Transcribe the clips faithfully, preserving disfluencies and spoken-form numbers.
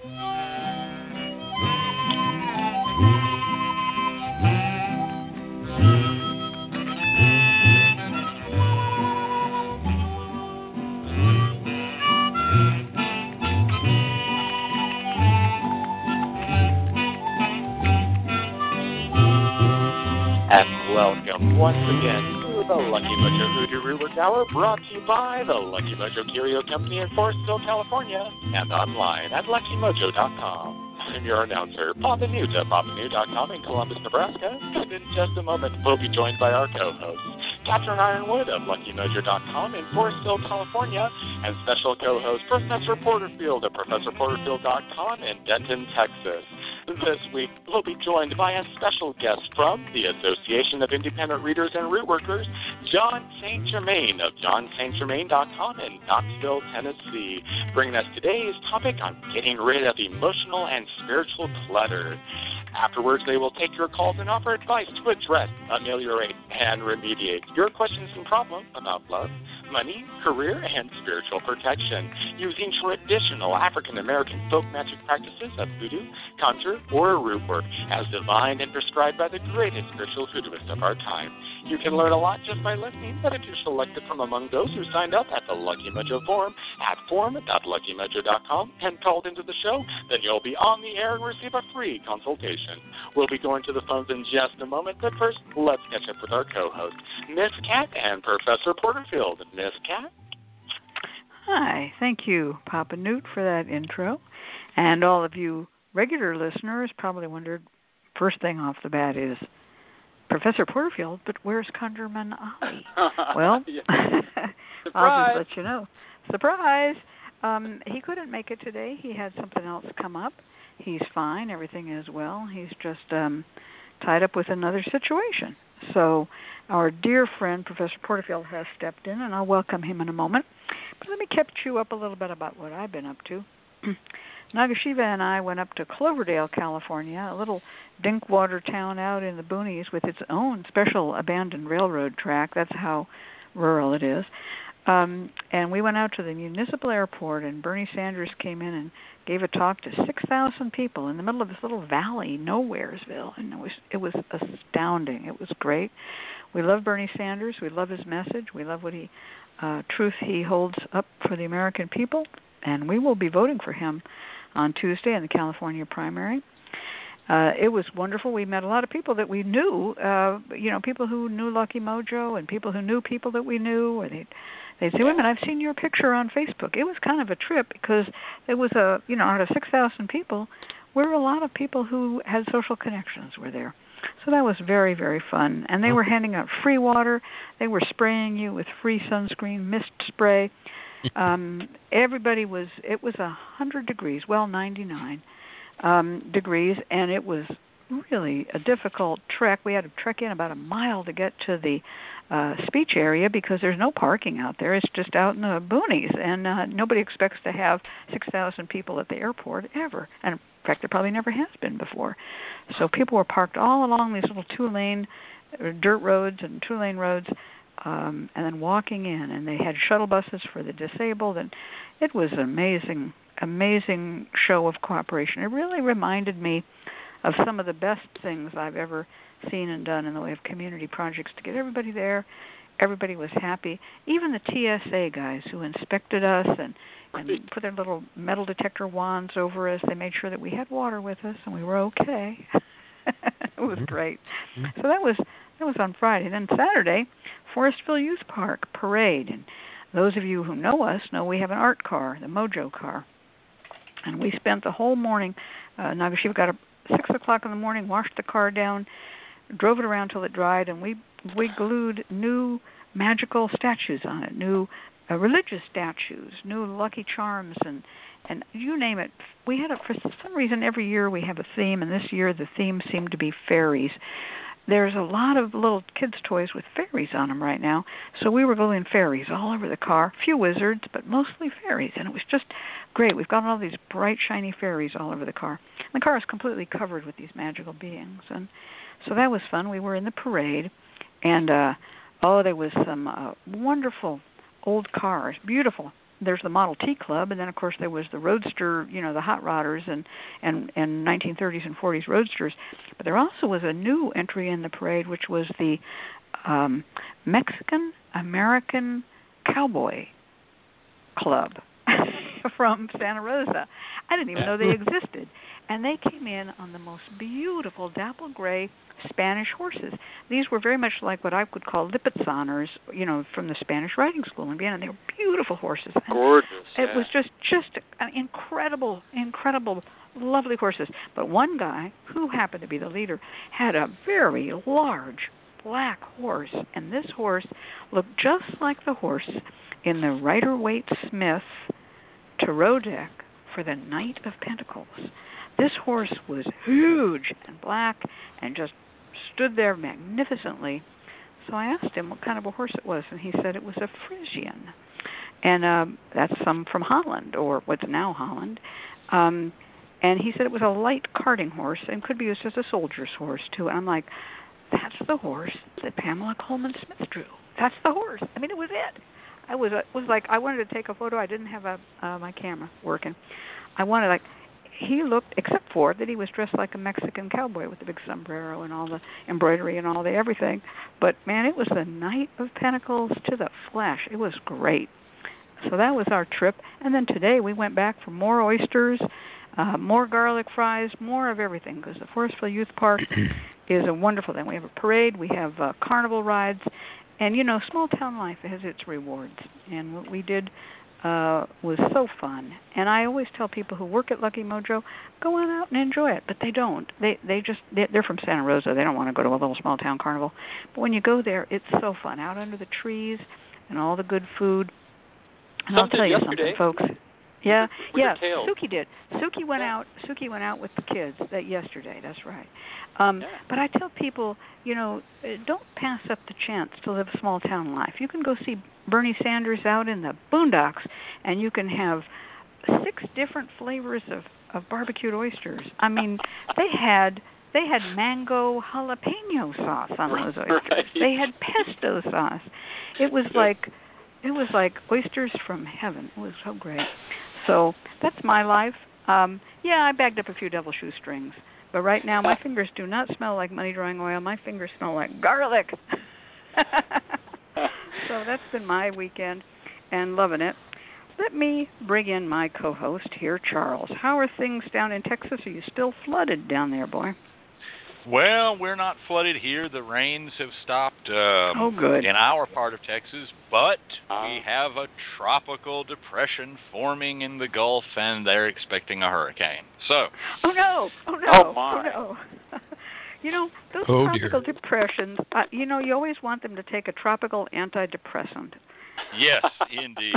And welcome once again to the Lucky Mojo Hoodoo Rootwork Hour, brought to you by the Lucky Mojo Curio Company in Forestville, California, and online at lucky mojo dot com. I'm your announcer, Papa Newt at papa new dot com in Columbus, Nebraska, and in just a moment we'll be joined by our co-hosts, Catherine Ironwood of lucky mojo dot com in Forestville, California, and special co-host Professor Porterfield at professor porterfield dot com in Denton, Texas. This week, we'll be joined by a special guest from the Association of Independent Readers and Rootworkers, John Saint Germain of john saint germain dot com in Knoxville, Tennessee, bringing us today's topic on getting rid of emotional and spiritual clutter. Afterwards, they will take your calls and offer advice to address, ameliorate, and remediate your questions and problems about love, money, career, and spiritual protection using traditional African-American folk magic practices of voodoo, conjure, or root work as divined and prescribed by the greatest spiritual hoodooist of our time. You can learn a lot just by listening, but if you're selected from among those who signed up at the Lucky Mojo forum at forum dot lucky mojo dot com and called into the show, then you'll be on the air and receive a free consultation. We'll be going to the phones in just a moment, but first, let's catch up with our co-hosts, Miss Cat and Professor Porterfield. Miss Cat? Hi, thank you, Papa Newt, for that intro. And all of you regular listeners probably wondered, first thing off the bat is, Professor Porterfield, but where's Conjurman Ali? Well, I'll just let you know. Surprise! Um, he couldn't make it today. He had something else come up. He's fine. Everything is well. He's just um, tied up with another situation. So our dear friend, Professor Porterfield, has stepped in, and I'll welcome him in a moment. But let me catch you up a little bit about what I've been up to. Nagashiva and I went up to Cloverdale, California, a little dinkwater town out in the boonies with its own special abandoned railroad track. That's how rural it is. Um, and we went out to the municipal airport, and Bernie Sanders came in and gave a talk to six thousand people in the middle of this little valley, Nowheresville, and it was it was astounding. It was great. We love Bernie Sanders. We love his message. We love what he uh, truth he holds up for the American people, and we will be voting for him on Tuesday in the California primary. Uh, it was wonderful. We met a lot of people that we knew, uh, you know, people who knew Lucky Mojo and people who knew people that we knew, or they'd They'd say, wait a minute, I've seen your picture on Facebook. It was kind of a trip because it was a, you know, out of six thousand people, where a lot of people who had social connections were there. So that was very, very fun. And they were handing out free water. They were spraying you with free sunscreen, mist spray. Um, everybody was, it was one hundred degrees, well, ninety-nine um, degrees, and it was really a difficult trek. We had to trek in about a mile to get to the uh, speech area because there's no parking out there. It's just out in the boonies, and uh, nobody expects to have six thousand people at the airport ever. And in fact, there probably never has been before. So people were parked all along these little two-lane dirt roads and two-lane roads, um, and then walking in. And they had shuttle buses for the disabled, and it was an amazing, amazing show of cooperation. It really reminded me of some of the best things I've ever seen and done in the way of community projects to get everybody there. Everybody was happy. Even the T S A guys who inspected us and, and put their little metal detector wands over us, they made sure that we had water with us and we were okay. It was great. So that was that was on Friday. Then Saturday, Forestville Youth Park Parade. And those of you who know us know we have an art car, the Mojo car. And we spent the whole morning, uh, Nagashiva got up six o'clock in the morning, washed the car down, drove it around till it dried, and we we glued new magical statues on it, new uh, religious statues, new Lucky Charms, and and you name it. We had a, for some reason every year we have a theme, and this year the theme seemed to be fairies. There's a lot of little kids' toys with fairies on them right now, so we were gluing fairies all over the car. A few wizards, but mostly fairies, and it was just great. We've got all these bright, shiny fairies all over the car. And the car is completely covered with these magical beings, and so that was fun. We were in the parade, and uh, oh, there was some uh, wonderful old cars, beautiful there's the Model T Club, and then of course there was the Roadster, you know, the hot rodders and and and nineteen thirties and forties Roadsters. But there also was a new entry in the parade, which was the um, Mexican American Cowboy Club from Santa Rosa. I didn't even know they existed. And they came in on the most beautiful dapple gray Spanish horses. These were very much like what I would call Lipizaners, you know, from the Spanish riding school in Vienna. They were beautiful horses. Gorgeous. It yeah. was just, just an incredible, incredible, lovely horses. But one guy, who happened to be the leader, had a very large black horse. And this horse looked just like the horse in the Rider-Waite Smith Tarot deck for the Knight of Pentacles. This horse was huge and black and just stood there magnificently. So I asked him what kind of a horse it was, and he said it was a Frisian. And um, that's some from Holland, or what's now Holland. Um, and he said it was a light carting horse and could be used as a soldier's horse, too. And I'm like, that's the horse that Pamela Coleman Smith drew. That's the horse. I mean, it was it. I was uh, was like, I wanted to take a photo. I didn't have a, uh, my camera working. I wanted, like, he looked, except for that he was dressed like a Mexican cowboy with the big sombrero and all the embroidery and all the everything. But, man, it was the Knight of Pentacles to the flesh. It was great. So that was our trip. And then today we went back for more oysters, uh, more garlic fries, more of everything, because the Forestville Youth Park is a wonderful thing. We have a parade. We have uh, carnival rides. And, you know, small town life has its rewards. And what we did uh, was so fun. And I always tell people who work at Lucky Mojo, go on out and enjoy it. But they don't. They they just, they're from Santa Rosa. They don't want to go to a little small town carnival. But when you go there, it's so fun. Out under the trees and all the good food. And I'll tell you yesterday. something, folks. Yeah, With yeah. the tails. Suki did. Suki went yeah. out. Suki went out with the kids that yesterday. That's right. Um, yeah. But I tell people, you know, don't pass up the chance to live a small town life. You can go see Bernie Sanders out in the boondocks, and you can have six different flavors of, of barbecued oysters. I mean, they had they had mango jalapeno sauce on those oysters. Right. They had pesto sauce. It was like it was like oysters from heaven. It was so great. So that's my life. Um, yeah, I bagged up a few devil shoestrings. But right now, my fingers do not smell like money drawing oil. My fingers smell like garlic. So that's been my weekend and loving it. Let me bring in my co-host here, Charles. How are things down in Texas? Are you still flooded down there, boy? Well, we're not flooded here. The rains have stopped um, oh, good. in our part of Texas, but uh, we have a tropical depression forming in the Gulf, and they're expecting a hurricane. So, oh no, oh no, oh, my. oh no. You know, those oh, tropical dear. depressions, uh, you know, you always want them to take a tropical antidepressant. yes, indeed.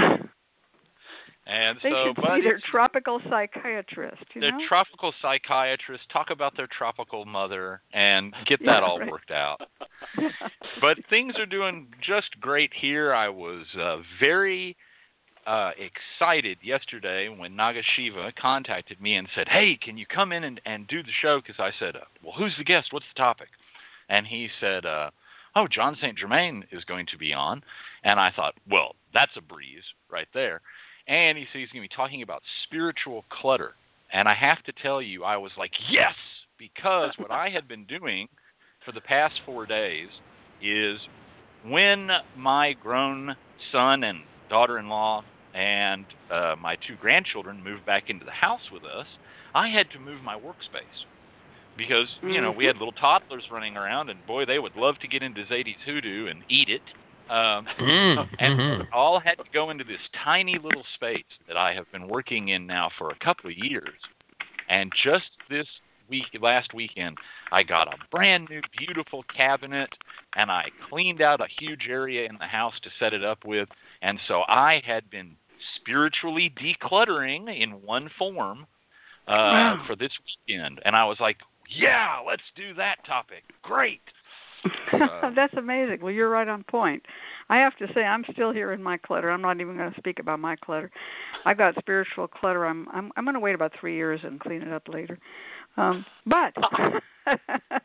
And they so, should but see their it's- tropical psychiatrist, you their know? tropical psychiatrist, talk about their tropical mother, and get that Yeah, all right. worked out. But things are doing just great here. I was uh, very uh, excited yesterday when Nagashiva contacted me and said, hey, can you come in and, and do the show? Because I said, uh, well, who's the guest? What's the topic? And he said, uh, oh, John Saint Germain is going to be on. And I thought, well, that's a breeze right there. And he said he's going to be talking about spiritual clutter. And I have to tell you, I was like, yes, because what I had been doing for the past four days is when my grown son and daughter-in-law and uh, my two grandchildren moved back into the house with us, I had to move my workspace. Because, you know, we had little toddlers running around, and boy, they would love to get into Zadie's Hoodoo and eat it. Um, Mm, and mhm. all had to go into this tiny little space that I have been working in now for a couple of years. And just this week, last weekend, I got a brand new, beautiful cabinet, and I cleaned out a huge area in the house to set it up with. And so I had been spiritually decluttering in one form uh, Wow. for this weekend. And I was like, yeah, let's do that topic. Great. Uh, That's amazing. Well, you're right on point. I have to say, I'm still here in my clutter. I'm not even going to speak about my clutter. I've got spiritual clutter. I'm I'm, I'm going to wait about three years and clean it up later. Um, but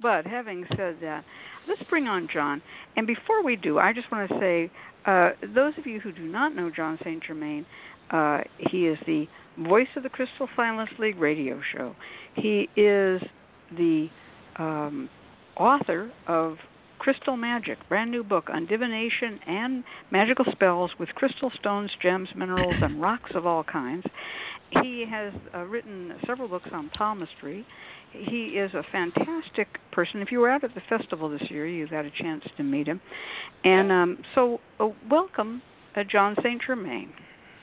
But having said that, let's bring on John. And before we do, I just want to say, uh, those of you who do not know John Saint Germain, uh, he is the voice of the Crystal Silence League radio show. He is the um, author of Crystal Magic, brand new book on divination and magical spells with crystal stones, gems, minerals, and rocks of all kinds. He has uh, written several books on palmistry. He is a fantastic person. If you were out at the festival this year, you got a chance to meet him. And um, so, uh, welcome, uh, John Saint Germain.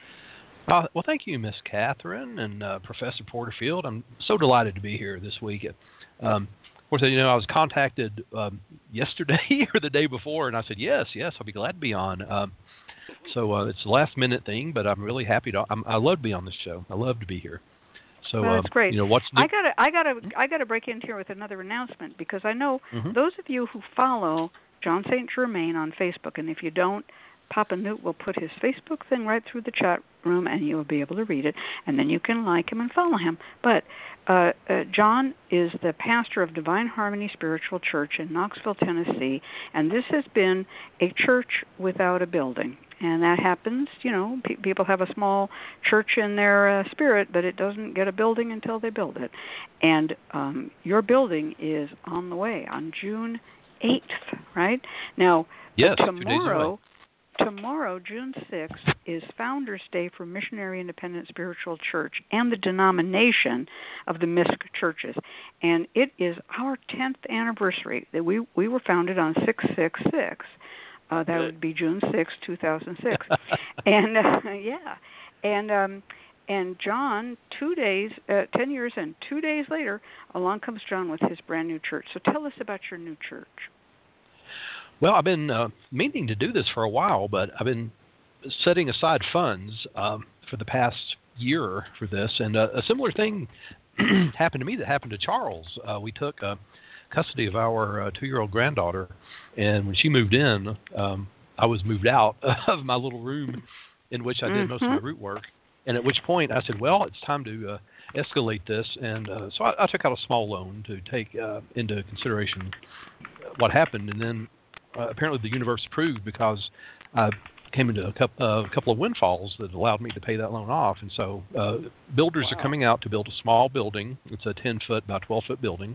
Uh, well, thank you, Miss Catherine and uh, Professor Porterfield. I'm so delighted to be here this week. Um, Of course, you know, I was contacted um, yesterday or the day before, and I said, yes, yes, I'll be glad to be on. Um, so uh, it's a last-minute thing, but I'm really happy to. I'm, I love to be on this show. I love to be here. So well, that's um, great. You know, what's new? I gotta, I gotta, I gotta break in here with another announcement because I know mm-hmm. those of you who follow John Saint Germain on Facebook, and if you don't, Papa Newt will put his Facebook thing right through the chat room, and you'll be able to read it, and then you can like him and follow him. But uh, uh, John is the pastor of Divine Harmony Spiritual Church in Knoxville, Tennessee, and this has been a church without a building. And that happens, you know, pe- people have a small church in their uh, spirit, but it doesn't get a building until they build it. And um, your building is on the way on June eighth, right? Now, yes, tomorrow... Tomorrow, June sixth, is Founders Day for Missionary Independent Spiritual Church and the denomination of the M I S C churches. And it is our tenth anniversary. That we, we were founded on six six six. Uh, that would be June sixth, two thousand six. and, uh, yeah. And um, and John, two days, uh, ten years and two days later, along comes John with his brand new church. So tell us about your new church. Well, I've been uh, meaning to do this for a while, but I've been setting aside funds um, for the past year for this. And uh, a similar thing happened to me that happened to Charles. Uh, we took uh, custody of our uh, two-year-old granddaughter, and when she moved in, um, I was moved out of my little room in which I did mm-hmm. most of my root work. And at which point I said, well, it's time to uh, escalate this. And uh, so I, I took out a small loan to take uh, into consideration what happened. And then Uh, apparently the universe approved because I came into a couple, uh, a couple of windfalls that allowed me to pay that loan off. And so uh, builders wow. are coming out to build a small building. It's a ten-foot by twelve-foot building.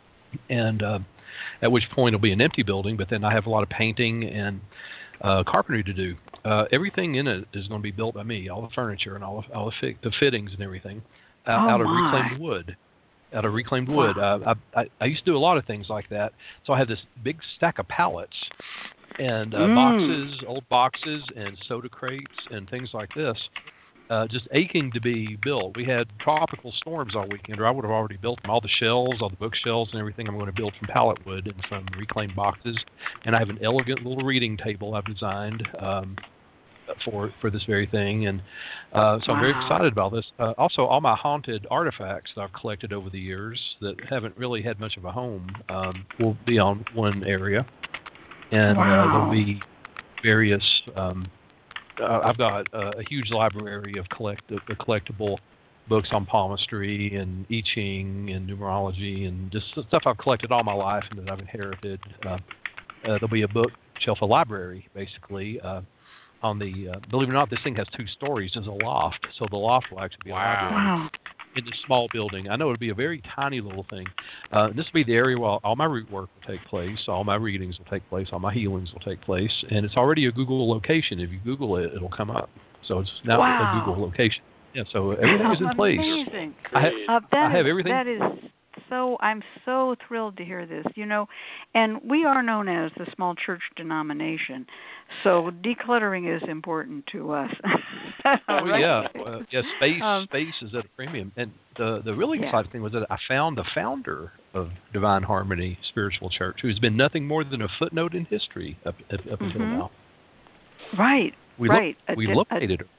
And uh, at which point it'll be an empty building, but then I have a lot of painting and uh, carpentry to do. Uh, everything in it is going to be built by me, all the furniture and all, the, all the, fi- the fittings and everything uh, oh out of my. reclaimed wood. Out of reclaimed wood. Wow. Uh, I, I, I used to do a lot of things like that. So I have this big stack of pallets and uh, mm. boxes, old boxes, and soda crates and things like this, uh, just aching to be built. We had tropical storms all weekend, or I would have already built them. All the shelves, all the bookshelves and everything I'm going to build from pallet wood and from reclaimed boxes. And I have an elegant little reading table I've designed um, for for this very thing, and uh, so wow. I'm very excited about this. Uh, also, all my haunted artifacts that I've collected over the years that haven't really had much of a home um, will be on one area, and wow. uh, there'll be various. Um, uh, I've got uh, a huge library of collect- uh, collectible books on palmistry and I Ching and numerology and just stuff I've collected all my life and that I've inherited. Uh, uh, there'll be a bookshelf, a library, basically. Uh, On the, uh, believe it or not, this thing has two stories. There's a loft, so the loft will actually be wow. a library wow. in this small building. I know it'll be a very tiny little thing. Uh, this will be the area where all my root work will take place, all my readings will take place, all my healings will take place, and it's already a Google location. If you Google it, it'll come up. So it's now wow. a Google location. Yeah, so everything is in place. Amazing. I, ha- uh, that I have is, everything. That is so. I'm so thrilled to hear this. You know, and we are known as the small church denomination, so decluttering is important to us. Oh right? yeah, uh, yeah. Space, um, space is at a premium. And the the really yeah. exciting thing was that I found the founder of Divine Harmony Spiritual Church, who's been nothing more than a footnote in history up up, up mm-hmm. until now. Right. We right. Lo- we Ad- located her.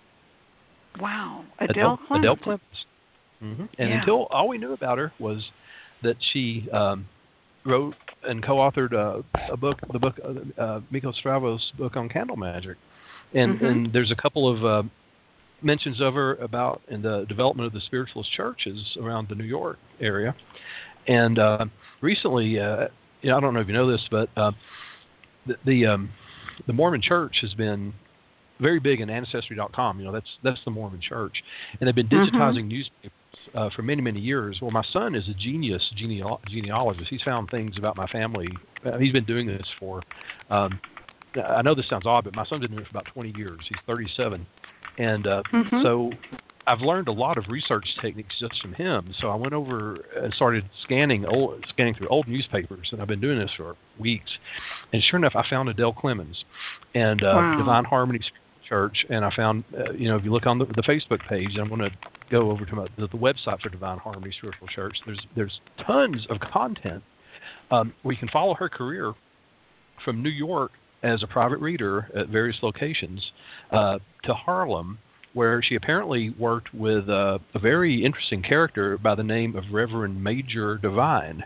Wow, Adele, Adele Clemens. Adele Clemens. Mm-hmm. And yeah. until all we knew about her was that she um, wrote and co-authored uh, a book, the book uh, uh, Miko Stravos' book on candle magic, and mm-hmm. and there's a couple of uh, mentions of her about in the development of the spiritualist churches around the New York area, And uh, recently, uh, you know, I don't know if you know this, but uh, the the, um, the Mormon Church has been very big in Ancestry dot com. You know, that's that's the Mormon Church, and they've been digitizing mm-hmm. newspapers uh, for many many years. Well, my son is a genius geneal- genealogist. He's found things about my family. Uh, he's been doing this for. Um, I know this sounds odd, but my son's been doing it for about twenty years. He's thirty-seven, and uh, mm-hmm. so I've learned a lot of research techniques just from him. So I went over and started scanning old, scanning through old newspapers, and I've been doing this for weeks. And sure enough, I found Adele Clemens and uh, wow. Divine Harmony Church, and I found, uh, you know, if you look on the, the Facebook page, I'm going to go over to my, the, the website for Divine Harmony Spiritual Church. There's there's tons of content um, where you can follow her career from New York as a private reader at various locations uh, to Harlem, where she apparently worked with uh, a very interesting character by the name of Reverend Major Divine.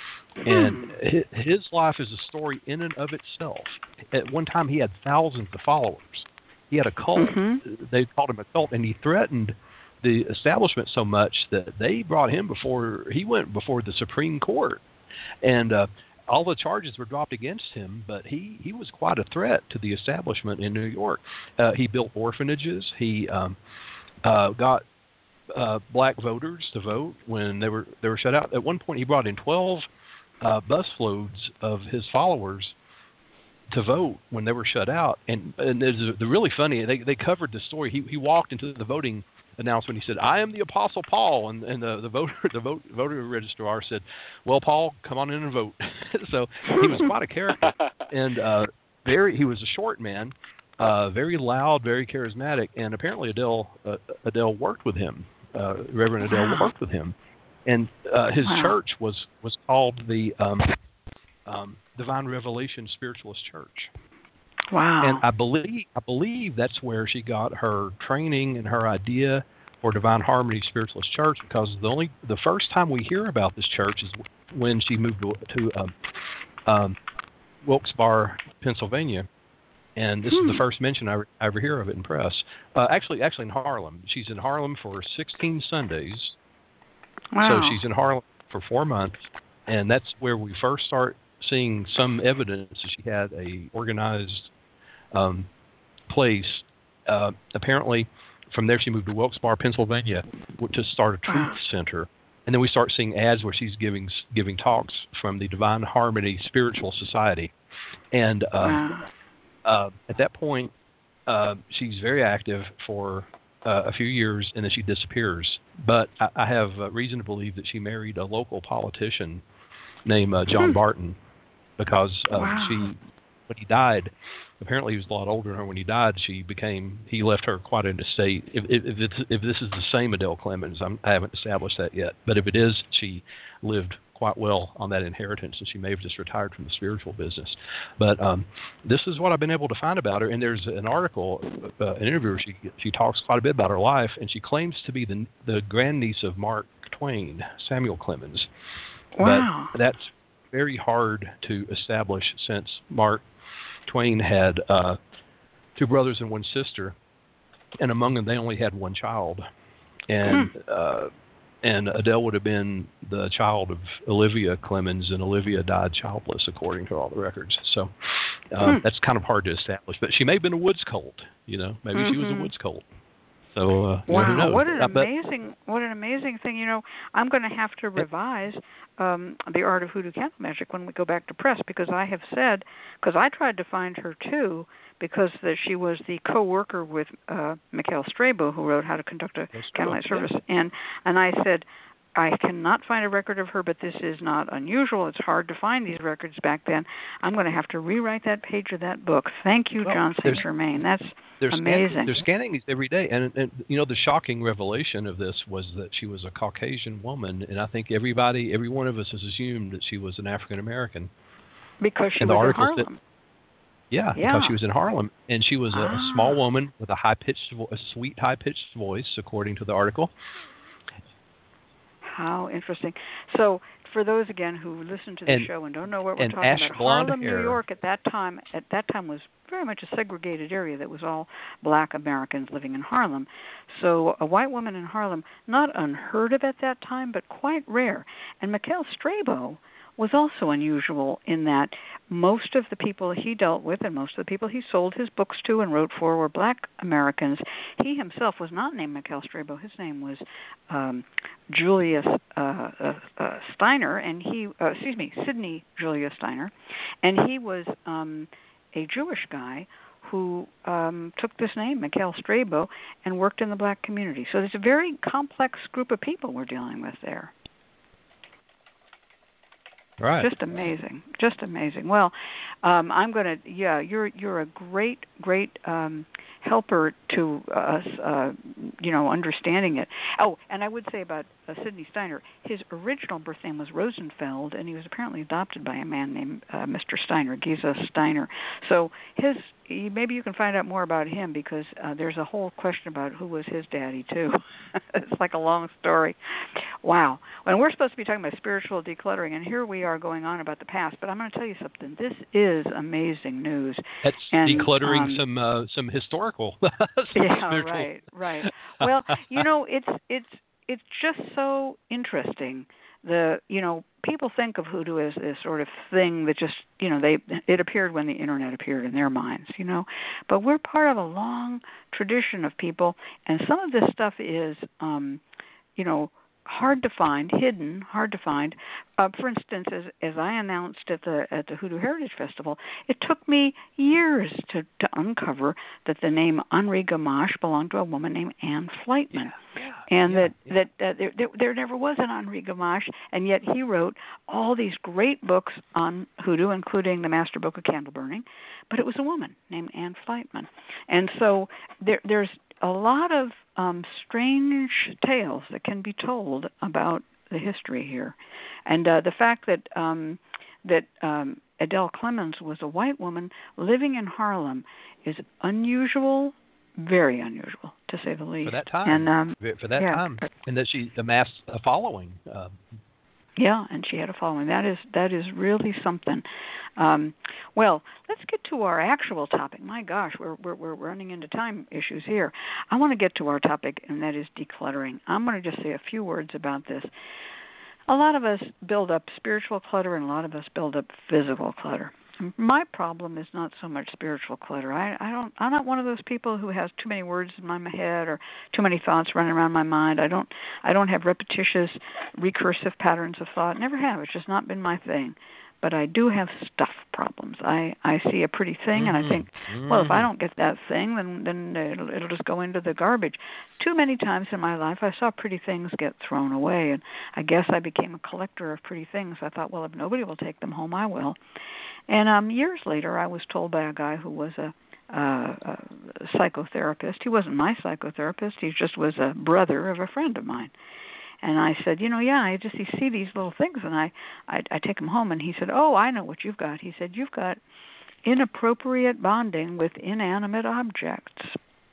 And his life is a story in and of itself. At one time, he had thousands of followers. He had a cult. Mm-hmm. They called him a cult, and he threatened the establishment so much that they brought him before he went before the Supreme Court. And uh, all the charges were dropped against him, but he, he was quite a threat to the establishment in New York. Uh, he built orphanages. He um, uh, got uh, black voters to vote when they were they were shut out. At one point, he brought in twelve uh, busloads of his followers to vote when they were shut out. And, and there's the really funny, they they covered the story. He he walked into the voting announcement. He said, "I am the Apostle Paul," and and the the voter the vote, voter registrar said, "Well, Paul, come on in and vote." So he was quite a character, and uh, very he was a short man, uh, very loud, very charismatic, and apparently Adele uh, Adele worked with him. Uh, Reverend Adele wow. worked with him, and uh, his wow. church was was called the um, um, Divine Revelation Spiritualist Church. Wow. And I believe I believe that's where she got her training and her idea for Divine Harmony Spiritualist Church, because the only the first time we hear about this church is when she moved to, to um, um, Wilkes-Barre, Pennsylvania, and this hmm. is the first mention I, I ever hear of it in press. Uh, actually, actually in Harlem. She's in Harlem for sixteen Sundays. Wow. So she's in Harlem for four months, and that's where we first start seeing some evidence that she had a organized um, place. Uh, apparently, from there she moved to Wilkes-Barre, Pennsylvania, to start a truth center. And then we start seeing ads where she's giving giving talks from the Divine Harmony Spiritual Society. And uh, wow. uh, at that point, uh, she's very active for uh, a few years, and then she disappears. But I, I have uh, reason to believe that she married a local politician named uh, John Barton, because uh, wow. she, when he died, apparently he was a lot older than her. When he died, she became he left her quite an estate. If if, if, it's, if this is the same Adele Clemens, I'm, I haven't established that yet. But if it is, she lived quite well on that inheritance, and she may have just retired from the spiritual business. But um, this is what I've been able to find about her. And there's an article, uh, an interview where she she talks quite a bit about her life, and she claims to be the the grandniece of Mark Twain, Samuel Clemens. Wow. But that's very hard to establish, since Mark Twain had uh, two brothers and one sister, and among them they only had one child. And hmm. uh, and Adele would have been the child of Olivia Clemens, and Olivia died childless, according to all the records. So uh, hmm. that's kind of hard to establish. But she may have been a woods cult, you know. Maybe mm-hmm. she was a woods cult. So uh, wow, who knows? what an uh, but, amazing, what an amazing thing! You know, I'm going to have to revise um, The Art of Hoodoo Candle Magic when we go back to press, because I have said, because I tried to find her too, because the, she was the co-worker with uh, Mikhail Strabo, who wrote How to Conduct a Candlelight Service, yeah. and and I said, I cannot find a record of her, but this is not unusual. It's hard to find these records back then. I'm going to have to rewrite that page of that book. Thank you, well, John Saint Germain. That's they're amazing. Scanning, they're scanning these every day. And, and, you know, the shocking revelation of this was that she was a Caucasian woman. And I think everybody, every one of us has assumed that she was an African-American. Because she and was in Harlem. That, yeah, yeah, because she was in Harlem. And she was a, ah. a small woman with a high-pitched, vo- a sweet, high-pitched voice, according to the article. How interesting. So, for those again who listen to the and, show and don't know what we're and talking ash about, blonde Harlem, hair. New York, at that time, at that time was very much a segregated area that was all black Americans living in Harlem. So a white woman in Harlem, not unheard of at that time, but quite rare. And Mikhail Strabo was also unusual in that most of the people he dealt with and most of the people he sold his books to and wrote for were black Americans. He himself was not named Mikhail Strabo. His name was um, Julius uh, uh, uh, Steiner, and he, uh, excuse me, Sidney Julius Steiner, and he was um, a Jewish guy who um, took this name, Mikhail Strabo, and worked in the black community. So there's a very complex group of people we're dealing with there. Right. Just amazing, just amazing. Well, um, I'm going to, yeah, you're you're a great, great um, helper to us, uh, you know, understanding it. Oh, and I would say about uh, Sidney Steiner, his original birth name was Rosenfeld, and he was apparently adopted by a man named uh, Mister Steiner, Giza Steiner. So his, maybe you can find out more about him because uh, there's a whole question about who was his daddy, too. It's like a long story. Wow. And we're supposed to be talking about spiritual decluttering, and here we are going on about the past. But I'm going to tell you something. This is amazing news. That's and, decluttering um, some uh, some historical. yeah, spiritual. right, right. Well, you know, it's it's it's just so interesting. The you know people think of hoodoo as this sort of thing that just you know they it appeared when the internet appeared in their minds, you know, but we're part of a long tradition of people, and some of this stuff is, um, you know. hard to find, hidden, hard to find. Uh, for instance, as as I announced at the at the Hoodoo Heritage Festival, it took me years to, to uncover that the name Henri Gamache belonged to a woman named Anne Flightman, yeah, yeah, and yeah, that yeah. that, that there, there there never was an Henri Gamache, and yet he wrote all these great books on hoodoo, including the Master Book of Candle Burning, but it was a woman named Anne Flightman, and so there there's a lot of um, strange tales that can be told about the history here, and uh, the fact that um, that um, Adele Clemens was a white woman living in Harlem is unusual, very unusual to say the least. For that time, and um, for that yeah. time, and that she amassed a following. Uh, Yeah, and she had a following. That is that is really something. Um, well, let's get to our actual topic. My gosh, we're, we're we're running into time issues here. I want to get to our topic, and that is decluttering. I'm going to just say a few words about this. A lot of us build up spiritual clutter, and a lot of us build up physical clutter. My problem is not so much spiritual clutter. I, I don't. I'm not one of those people who has too many words in my head or too many thoughts running around my mind. I don't. I don't have repetitious, recursive patterns of thought. Never have. It's just not been my thing. But I do have stuff problems. I, I see a pretty thing mm-hmm. and I think, well, if I don't get that thing, then then it'll, it'll just go into the garbage. Too many times in my life, I saw pretty things get thrown away, and I guess I became a collector of pretty things. I thought, well, if nobody will take them home, I will. And um, years later, I was told by a guy who was a, uh, a psychotherapist. He wasn't my psychotherapist. He just was a brother of a friend of mine. And I said, you know, yeah, I just you see these little things, and I, I, I take them home. And he said, oh, I know what you've got. He said, you've got inappropriate bonding with inanimate objects.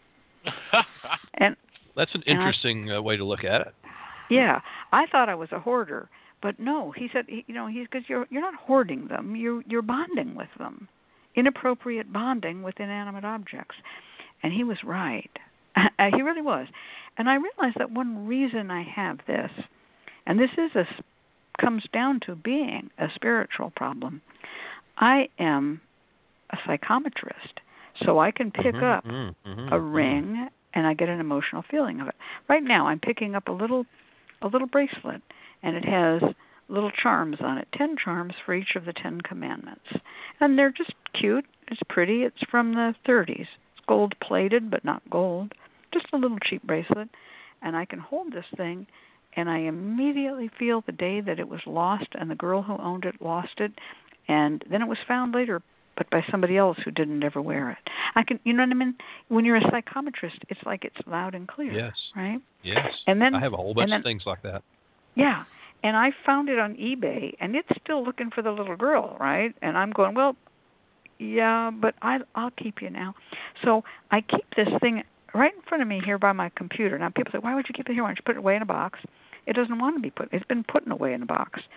and That's an interesting I, uh, way to look at it. Yeah, I thought I was a hoarder. But no, he said, you know, he's because you're you're not hoarding them, you're you're bonding with them, inappropriate bonding with inanimate objects, and he was right. He really was, and I realized that one reason I have this, and this is a comes down to being a spiritual problem. I am a psychometrist, so I can pick mm-hmm, up mm-hmm, a ring mm-hmm. and I get an emotional feeling of it. Right now, I'm picking up a little a little bracelet. And it has little charms on it, ten charms for each of the Ten Commandments. And they're just cute. It's pretty. It's from the thirties. It's gold-plated, but not gold. Just a little cheap bracelet. And I can hold this thing, and I immediately feel the day that it was lost, and the girl who owned it lost it. And then it was found later, but by somebody else who didn't ever wear it. I can, you know what I mean? When you're a psychometrist, it's like it's loud and clear. Yes. Right? Yes. And then, I have a whole bunch then, of things like that. Yeah, and I found it on eBay, and it's still looking for the little girl, right? And I'm going, well, yeah, but I, I'll keep you now. So I keep this thing right in front of me here by my computer. Now people say, why would you keep it here? Why don't you put it away in a box? It doesn't want to be put. It's been put away in a box.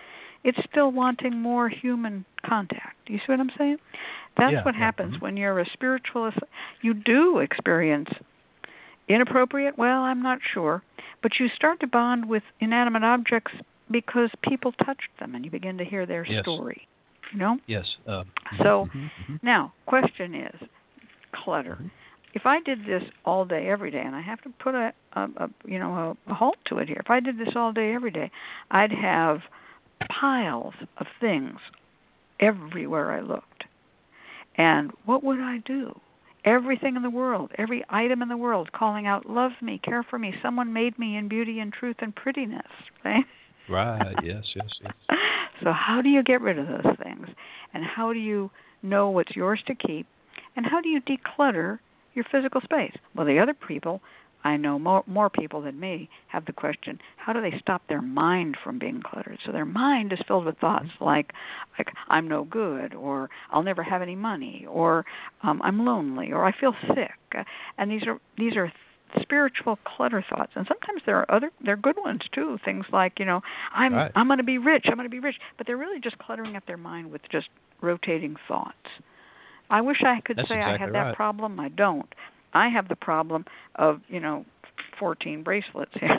it's still wanting more human contact. Do you see what I'm saying? That's yeah, what yeah. happens Mm-hmm. when you're a spiritualist. You do experience inappropriate, well, I'm not sure, but you start to bond with inanimate objects because people touched them and you begin to hear their yes. story, you know? Yes. Uh, so mm-hmm, mm-hmm. now, question is, clutter. Mm-hmm. If I did this all day, every day, and I have to put a, a, a you know, a, a halt to it here. If I did this all day, every day, I'd have piles of things everywhere I looked. And what would I do? Everything in the world, every item in the world calling out, love me, care for me, someone made me in beauty and truth and prettiness, right? Right, yes, yes, yes. So how do you get rid of those things? And how do you know what's yours to keep? And how do you declutter your physical space? Well, the other people, I know more, more people than me, have the question, how do they stop their mind from being cluttered? So their mind is filled with thoughts like, like I'm no good, or I'll never have any money, or um, I'm lonely, or I feel sick. Uh, and these are these are spiritual clutter thoughts. And sometimes there are other, they're good ones too. Things like, you know, I'm right. I'm going to be rich, I'm going to be rich. But they're really just cluttering up their mind with just rotating thoughts. I wish I could That's say exactly I had that right. problem. I don't. I have the problem of, you know, fourteen bracelets here.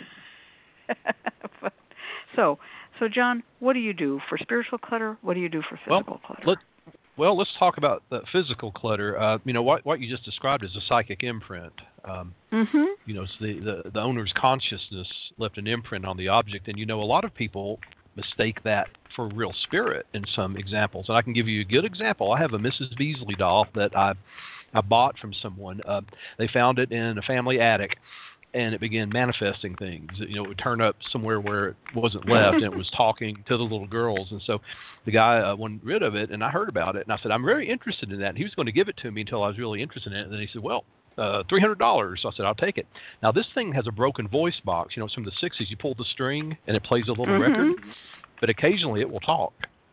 but, so, so John, what do you do for spiritual clutter? What do you do for physical well, clutter? Let, well, let's talk about the physical clutter. Uh, you know, what what you just described is a psychic imprint. Um, mm-hmm. You know, it's the, the, the owner's consciousness left an imprint on the object. And, you know, a lot of people mistake that for real spirit in some examples. And I can give you a good example. I have a Missus Beasley doll that I I bought from someone. Uh, they found it in a family attic, and it began manifesting things. You know, it would turn up somewhere where it wasn't left, and it was talking to the little girls. And so the guy uh, wanted rid of it, and I heard about it, and I said, I'm very interested in that. And he was going to give it to me until I was really interested in it. And then he said, well, uh, three hundred dollars. So I said, I'll take it. Now, this thing has a broken voice box. You know, it's from the sixties. You pull the string, and it plays a little mm-hmm. record, but occasionally it will talk.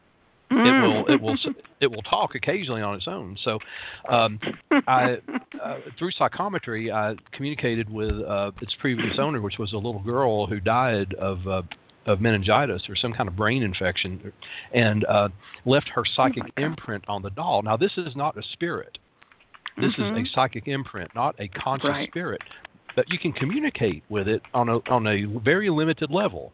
Mm. It will it will it will talk occasionally on its own. So, um, I uh, through psychometry, I communicated with uh, its previous owner, which was a little girl who died of uh, of meningitis or some kind of brain infection, and uh, left her psychic oh imprint on the doll. Now, this is not a spirit. This mm-hmm. is a psychic imprint, not a conscious right. spirit. But you can communicate with it on a on a very limited level.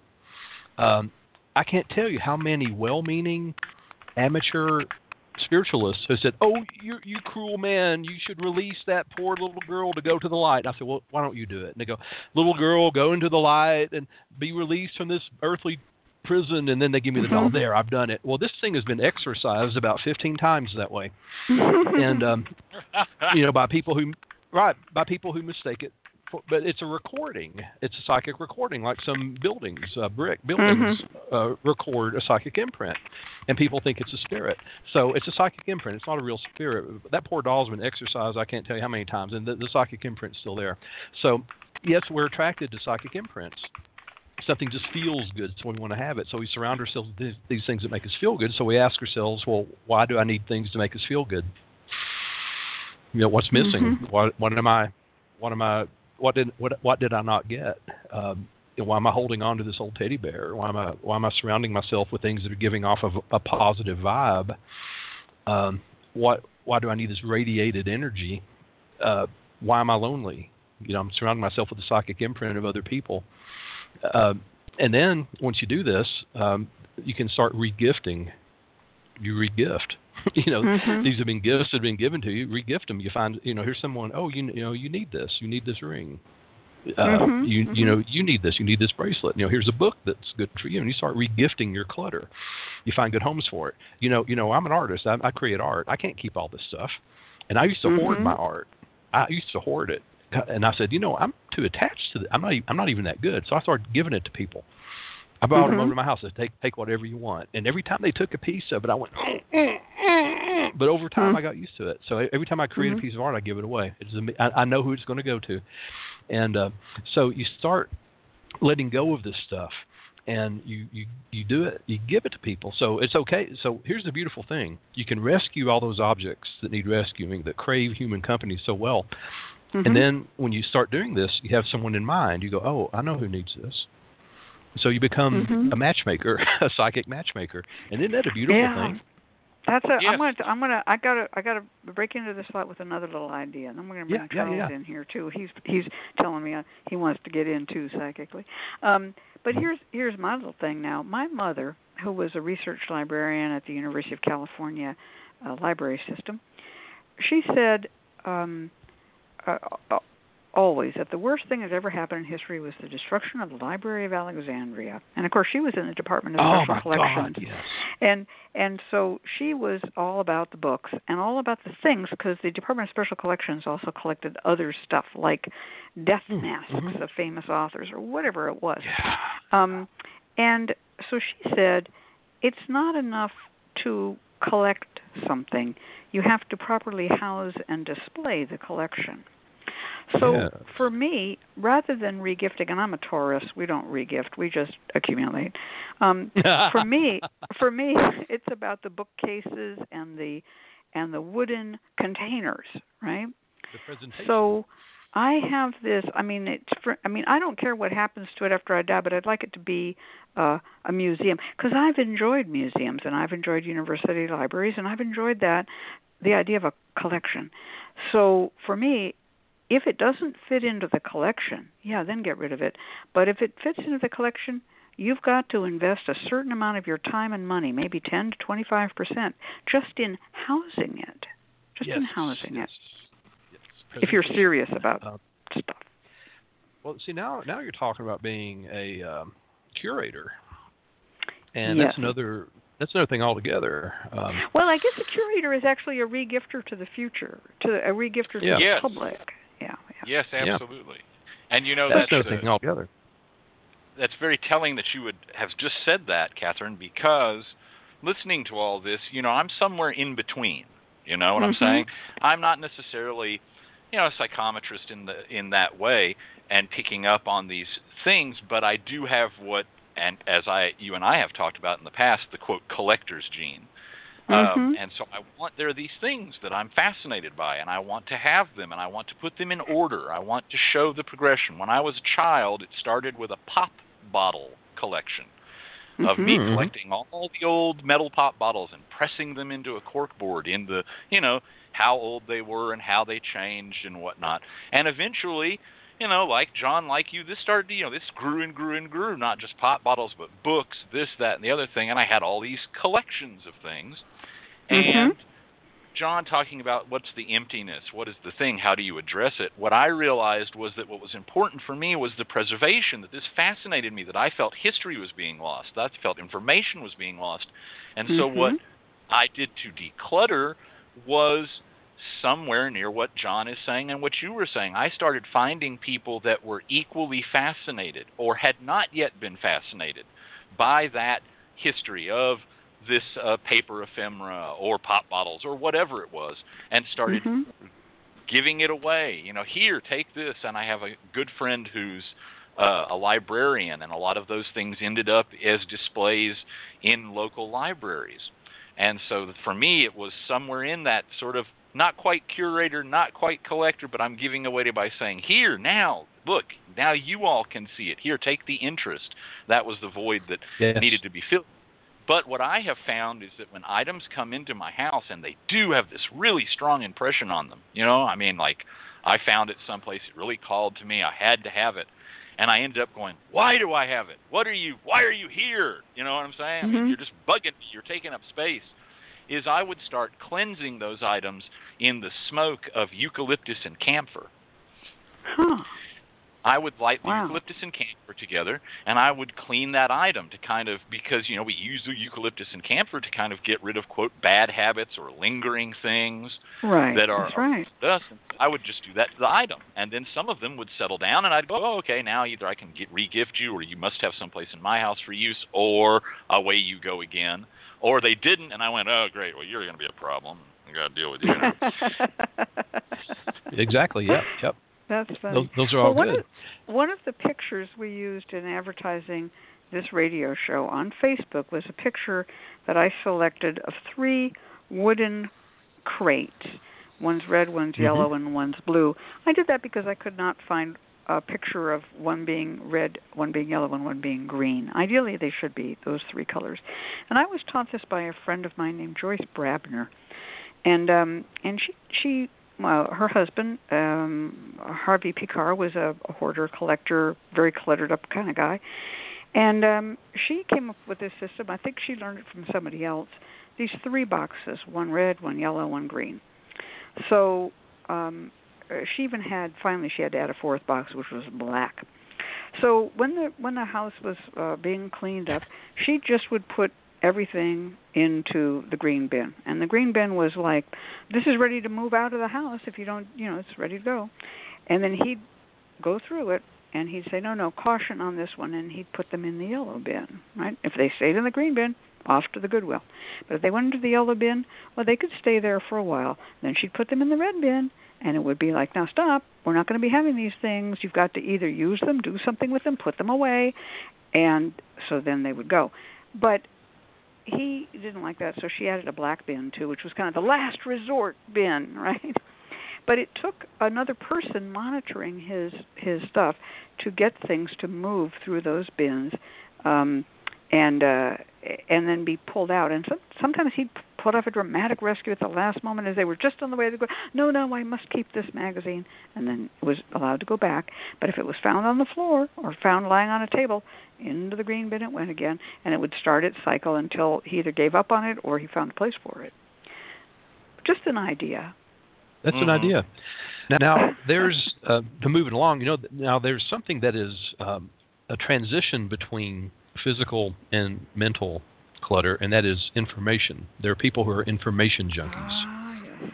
Um, I can't tell you how many well-meaning amateur spiritualists who said, "Oh, you you cruel man, you should release that poor little girl to go to the light." And I said, "Well, why don't you do it?" And they go, "Little girl, go into the light and be released from this earthly prison." And then they give me the doll. There, I've done it. Well, this thing has been exorcised about fifteen times that way, and um, you know, by people who right by people who mistake it. But it's a recording. It's a psychic recording, like some buildings, uh, brick buildings, mm-hmm. uh, record a psychic imprint, and people think it's a spirit. So it's a psychic imprint. It's not a real spirit. That poor doll's been exorcised. I can't tell you how many times, and the, the psychic imprint's still there. So yes, we're attracted to psychic imprints. Something just feels good, so we want to have it. So we surround ourselves with these, these things that make us feel good. So we ask ourselves, well, why do I need things to make us feel good? You know, what's missing? Mm-hmm. What, what am I? What am I? What did what what did I not get? Um, you know, why am I holding on to this old teddy bear? Why am I why am I surrounding myself with things that are giving off of a positive vibe? Um, what why do I need this radiated energy? Uh, why am I lonely? You know, I'm surrounding myself with the psychic imprint of other people. Uh, and then once you do this, um, you can start regifting. You regift. You know, mm-hmm. these have been gifts that have been given to you. Regift them. You find, you know, here's someone. Oh, you, you know, you need this. You need this ring. Uh, mm-hmm. You, mm-hmm. you know, you need this. You need this bracelet. You know, here's a book that's good for you. And you start regifting your clutter. You find good homes for it. You know, you know, I'm an artist. I, I create art. I can't keep all this stuff. And I used to mm-hmm. hoard my art. I used to hoard it. And I said, you know, I'm too attached to it. I'm not. I'm not even that good. So I started giving it to people. I brought mm-hmm. them over to my house and take take whatever you want. And every time they took a piece of it, I went. But over time, mm-hmm. I got used to it. So every time I create mm-hmm. a piece of art, I give it away. It's a, I, I know who it's going to go to, and uh, so you start letting go of this stuff, and you, you you do it. You give it to people. So it's okay. So here's the beautiful thing: you can rescue all those objects that need rescuing, that crave human company so well. Mm-hmm. And then when you start doing this, you have someone in mind. You go, oh, I know who needs this. So you become mm-hmm. a matchmaker, a psychic matchmaker, and isn't that a beautiful yeah. thing? That's a. Yes. I'm gonna. I'm gonna. I gotta. I gotta break into this slot with another little idea, and I'm gonna bring Yeah, Charles yeah, yeah. in here too. He's he's telling me uh, he wants to get in too psychically. Um, but here's here's my little thing now. My mother, who was a research librarian at the University of California uh, library system, she said um, uh, uh, always that the worst thing that ever happened in history was the destruction of the Library of Alexandria. And of course, she was in the Department of Oh Special my Collections. God, yes. And and so she was all about the books and all about the things, because the Department of Special Collections also collected other stuff like death masks mm-hmm. of famous authors or whatever it was. Yeah. Um, and so she said, it's not enough to collect something. You have to properly house and display the collection. So yes. for me, rather than regifting, and I'm a Taurus, we don't regift, we just accumulate. Um, for me, for me, it's about the bookcases and the and the wooden containers, right? The presentation. So I have this. I mean, it's. For, I mean, I don't care what happens to it after I die, but I'd like it to be uh, a museum, because I've enjoyed museums and I've enjoyed university libraries and I've enjoyed that, the idea of a collection. So for me, if it doesn't fit into the collection, yeah, then get rid of it. But if it fits into the collection, you've got to invest a certain amount of your time and money, maybe ten to twenty-five percent, just in housing it. Just yes, in housing yes, it. Yes. If you're serious about uh, stuff. Well, see, now now you're talking about being a um, curator. And yes. that's another that's another thing altogether. Um, well, I guess a curator is actually a regifter to the future, to a regifter to yeah. the yes. public. Yeah, yeah. Yes, absolutely. Yeah. And you know that's that's another uh, thing altogether. That's very telling that you would have just said that, Catherine, because listening to all this, you know, I'm somewhere in between. You know what mm-hmm. I'm saying? I'm not necessarily, you know, a psychometrist in the in that way and picking up on these things, but I do have what, and as I you and I have talked about in the past, the quote collector's gene. Mm-hmm. Um, and so I want, there are these things that I'm fascinated by, and I want to have them, and I want to put them in order. I want to show the progression. When I was a child, it started with a pop bottle collection of mm-hmm. me collecting all the old metal pop bottles and pressing them into a cork board in the, you know, how old they were and how they changed and whatnot. And eventually, you know, like John, like you, this started, you know, this grew and grew and grew, not just pop bottles, but books, this, that, and the other thing. And I had all these collections of things. Mm-hmm. And John talking about what's the emptiness, what is the thing, how do you address it? What I realized was that what was important for me was the preservation, that this fascinated me, that I felt history was being lost, that I felt information was being lost. And so mm-hmm. what I did to declutter was somewhere near what John is saying and what you were saying. I started finding people that were equally fascinated or had not yet been fascinated by that history of this uh, paper ephemera or pop bottles or whatever it was, and started mm-hmm. giving it away. You know, here, take this. And I have a good friend who's uh, a librarian, and a lot of those things ended up as displays in local libraries. And so for me, it was somewhere in that sort of not quite curator, not quite collector, but I'm giving away by saying, here, now, look, now you all can see it. Here, take the interest. That was the void that yes. needed to be filled. But what I have found is that when items come into my house and they do have this really strong impression on them, you know, I mean, like I found it someplace, it really called to me, I had to have it. And I ended up going, why do I have it? What are you, why are you here? You know what I'm saying? Mm-hmm. I mean, you're just bugging me, you're taking up space. Is I would start cleansing those items in the smoke of eucalyptus and camphor. Huh. I would light the wow. eucalyptus and camphor together, and I would clean that item to kind of, because, you know, we use the eucalyptus and camphor to kind of get rid of, quote, bad habits or lingering things right. that are That's right. dust. I would just do that to the item, and then some of them would settle down, and I'd go, oh, okay, now either I can get re-gift you, or you must have someplace in my house for use, or away you go again. Or they didn't, and I went, oh, great, well, you're going to be a problem. I got to deal with you now. Exactly, yep, yep. That's funny. Those, those are all well, one good. Of, one of the pictures we used in advertising this radio show on Facebook was a picture that I selected of three wooden crates. One's red, one's mm-hmm. yellow, and one's blue. I did that because I could not find a picture of one being red, one being yellow, and one being green. Ideally, they should be those three colors. And I was taught this by a friend of mine named Joyce Brabner, and um, and she she well, her husband um, Harvey Picard was a, a hoarder, collector, very cluttered up kind of guy, and um, she came up with this system. I think she learned it from somebody else. These three boxes: one red, one yellow, one green. So. Um, She even had finally she had to add a fourth box, which was black. So when the when the house was uh, being cleaned up, she just would put everything into the green bin, and the green bin was like, "This is ready to move out of the house. If you don't, you know, it's ready to go." And then he'd go through it, and he'd say, "No, no, caution on this one," and he'd put them in the yellow bin. Right? If they stayed in the green bin, off to the Goodwill. But if they went into the yellow bin, well, they could stay there for a while. Then she'd put them in the red bin. And it would be like, now stop, we're not going to be having these things. You've got to either use them, do something with them, put them away. And so then they would go. But he didn't like that, so she added a black bin, too, which was kind of the last resort bin, right? But it took another person monitoring his his stuff to get things to move through those bins um, and uh, and then be pulled out. And so, sometimes he'd put off a dramatic rescue at the last moment as they were just on the way to go, no, no, I must keep this magazine, and then it was allowed to go back. But if it was found on the floor or found lying on a table, into the green bin it went again, and it would start its cycle until he either gave up on it or he found a place for it. Just an idea. That's mm-hmm. an idea. Now, now there's, uh, to move it along, you know, now there's something that is um, a transition between physical and mental clutter, and that is information. There are people who are information junkies. Ah, yes.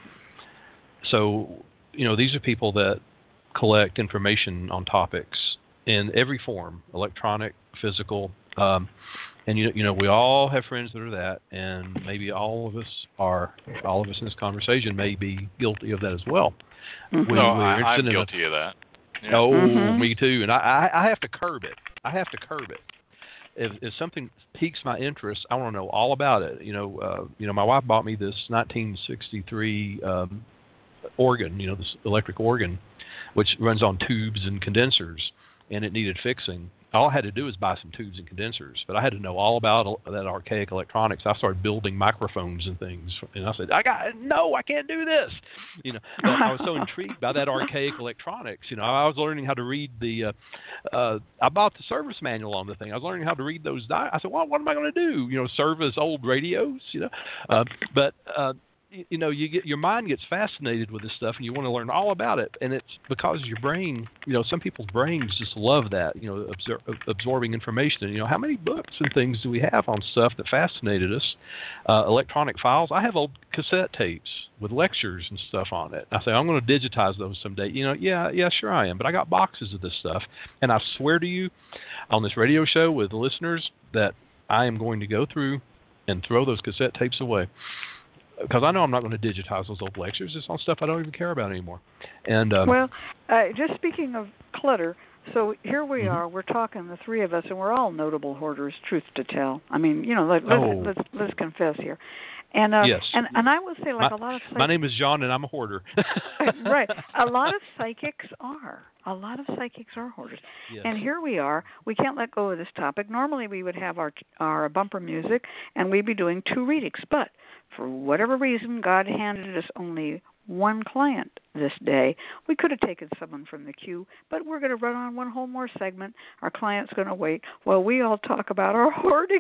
So, you know, these are people that collect information on topics in every form, electronic, physical, um, and you know, you know, we all have friends that are that, and maybe all of us are, all of us in this conversation may be guilty of that as well. Mm-hmm. No, I, I'm guilty a, of that. Yeah. Oh, mm-hmm. me too, and I, I, I have to curb it. I have to curb it. If, if something piques my interest, I want to know all about it. You know, uh, you know, my wife bought me this nineteen sixty-three um, organ, you know, this electric organ, which runs on tubes and condensers, and it needed fixing. All I had to do was buy some tubes and condensers, but I had to know all about that archaic electronics. I started building microphones and things, and I said, "I got no, I can't do this." You know, but I was so intrigued by that archaic electronics. You know, I was learning how to read the. Uh, uh, I bought the service manual on the thing. I was learning how to read those. Di- I said, "Well, what am I going to do? You know, service old radios?" You know, uh, but. Uh, You know, you get your mind gets fascinated with this stuff, and you want to learn all about it. And it's because your brain, you know, some people's brains just love that, you know, absor- absorbing information. You know, how many books and things do we have on stuff that fascinated us? Uh, electronic files. I have old cassette tapes with lectures and stuff on it. I say I'm going to digitize those someday. You know, yeah, yeah, sure I am. But I got boxes of this stuff, and I swear to you, on this radio show with the listeners, that I am going to go through and throw those cassette tapes away. Because I know I'm not going to digitize those old lectures. It's on stuff I don't even care about anymore. And um, well, uh, just speaking of clutter, so here we mm-hmm. are. We're talking, the three of us, and we're all notable hoarders, truth to tell. I mean, you know, let, let's, oh. let's let's confess here. And uh, yes. and and I will say, like my, a lot of psych- my name is John, and I'm a hoarder. Right, a lot of psychics are. A lot of psychics are hoarders. Yes. And here we are. We can't let go of this topic. Normally, we would have our our bumper music, and we'd be doing two readings. But for whatever reason, God handed us only one client this day. We could have taken someone from the queue, but we're going to run on one whole more segment. Our client's going to wait while we all talk about our hoarding.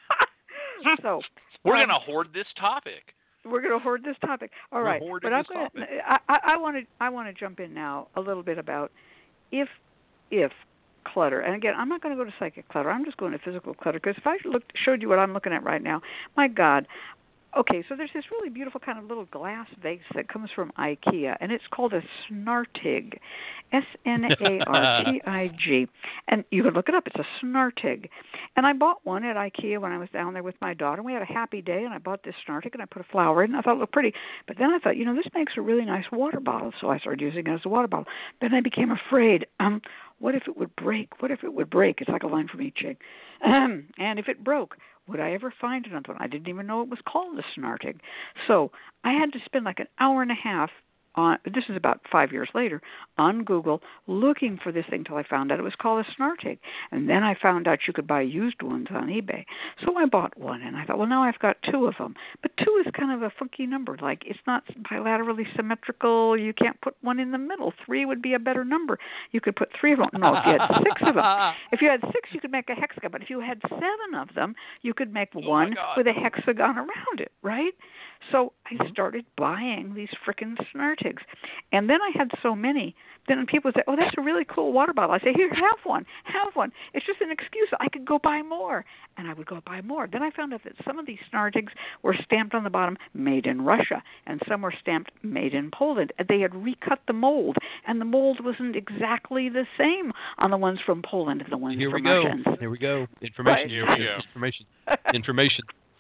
So we're um, going to hoard this topic. We're going to hoard this topic. All we're right, but I'm going to. I, I want to. I want to jump in now a little bit about if if clutter. And again, I'm not going to go to psychic clutter. I'm just going to physical clutter, because if I looked, showed you what I'm looking at right now, my God. Okay, so there's this really beautiful kind of little glass vase that comes from IKEA, and it's called a Snartig, S N A R T I G. And you can look it up. It's a Snartig. And I bought one at IKEA when I was down there with my daughter. We had a happy day, and I bought this Snartig, and I put a flower in it, and I thought it looked pretty. But then I thought, you know, this makes a really nice water bottle, so I started using it as a water bottle. Then I became afraid. Um, what if it would break? What if it would break? It's like a line from I Ching. Um, and if it broke, would I ever find another one? I didn't even know it was called a Snartig. So I had to spend like an hour and a half on, this is about five years later, on Google looking for this thing till I found out it was called a Snartig. And then I found out you could buy used ones on eBay. So I bought one, and I thought, well, now I've got two of them. But two is kind of a funky number. Like, it's not bilaterally symmetrical. You can't put one in the middle. Three would be a better number. You could put three of them. No, if you had six of them. If you had six, you could make a hexagon. But if you had seven of them, you could make oh one with a hexagon around it, right? So I started buying these frickin' Snartigs. And then I had so many, then people would say, oh, that's a really cool water bottle. I say, here, have one, have one. It's just an excuse. I could go buy more. And I would go buy more. Then I found out that some of these Snartigs were stamped on the bottom, made in Russia, and some were stamped, made in Poland. They had recut the mold, and the mold wasn't exactly the same on the ones from Poland and the ones Here from we go. Russia. Here we go. Information. Right. Here we go. Information. Information.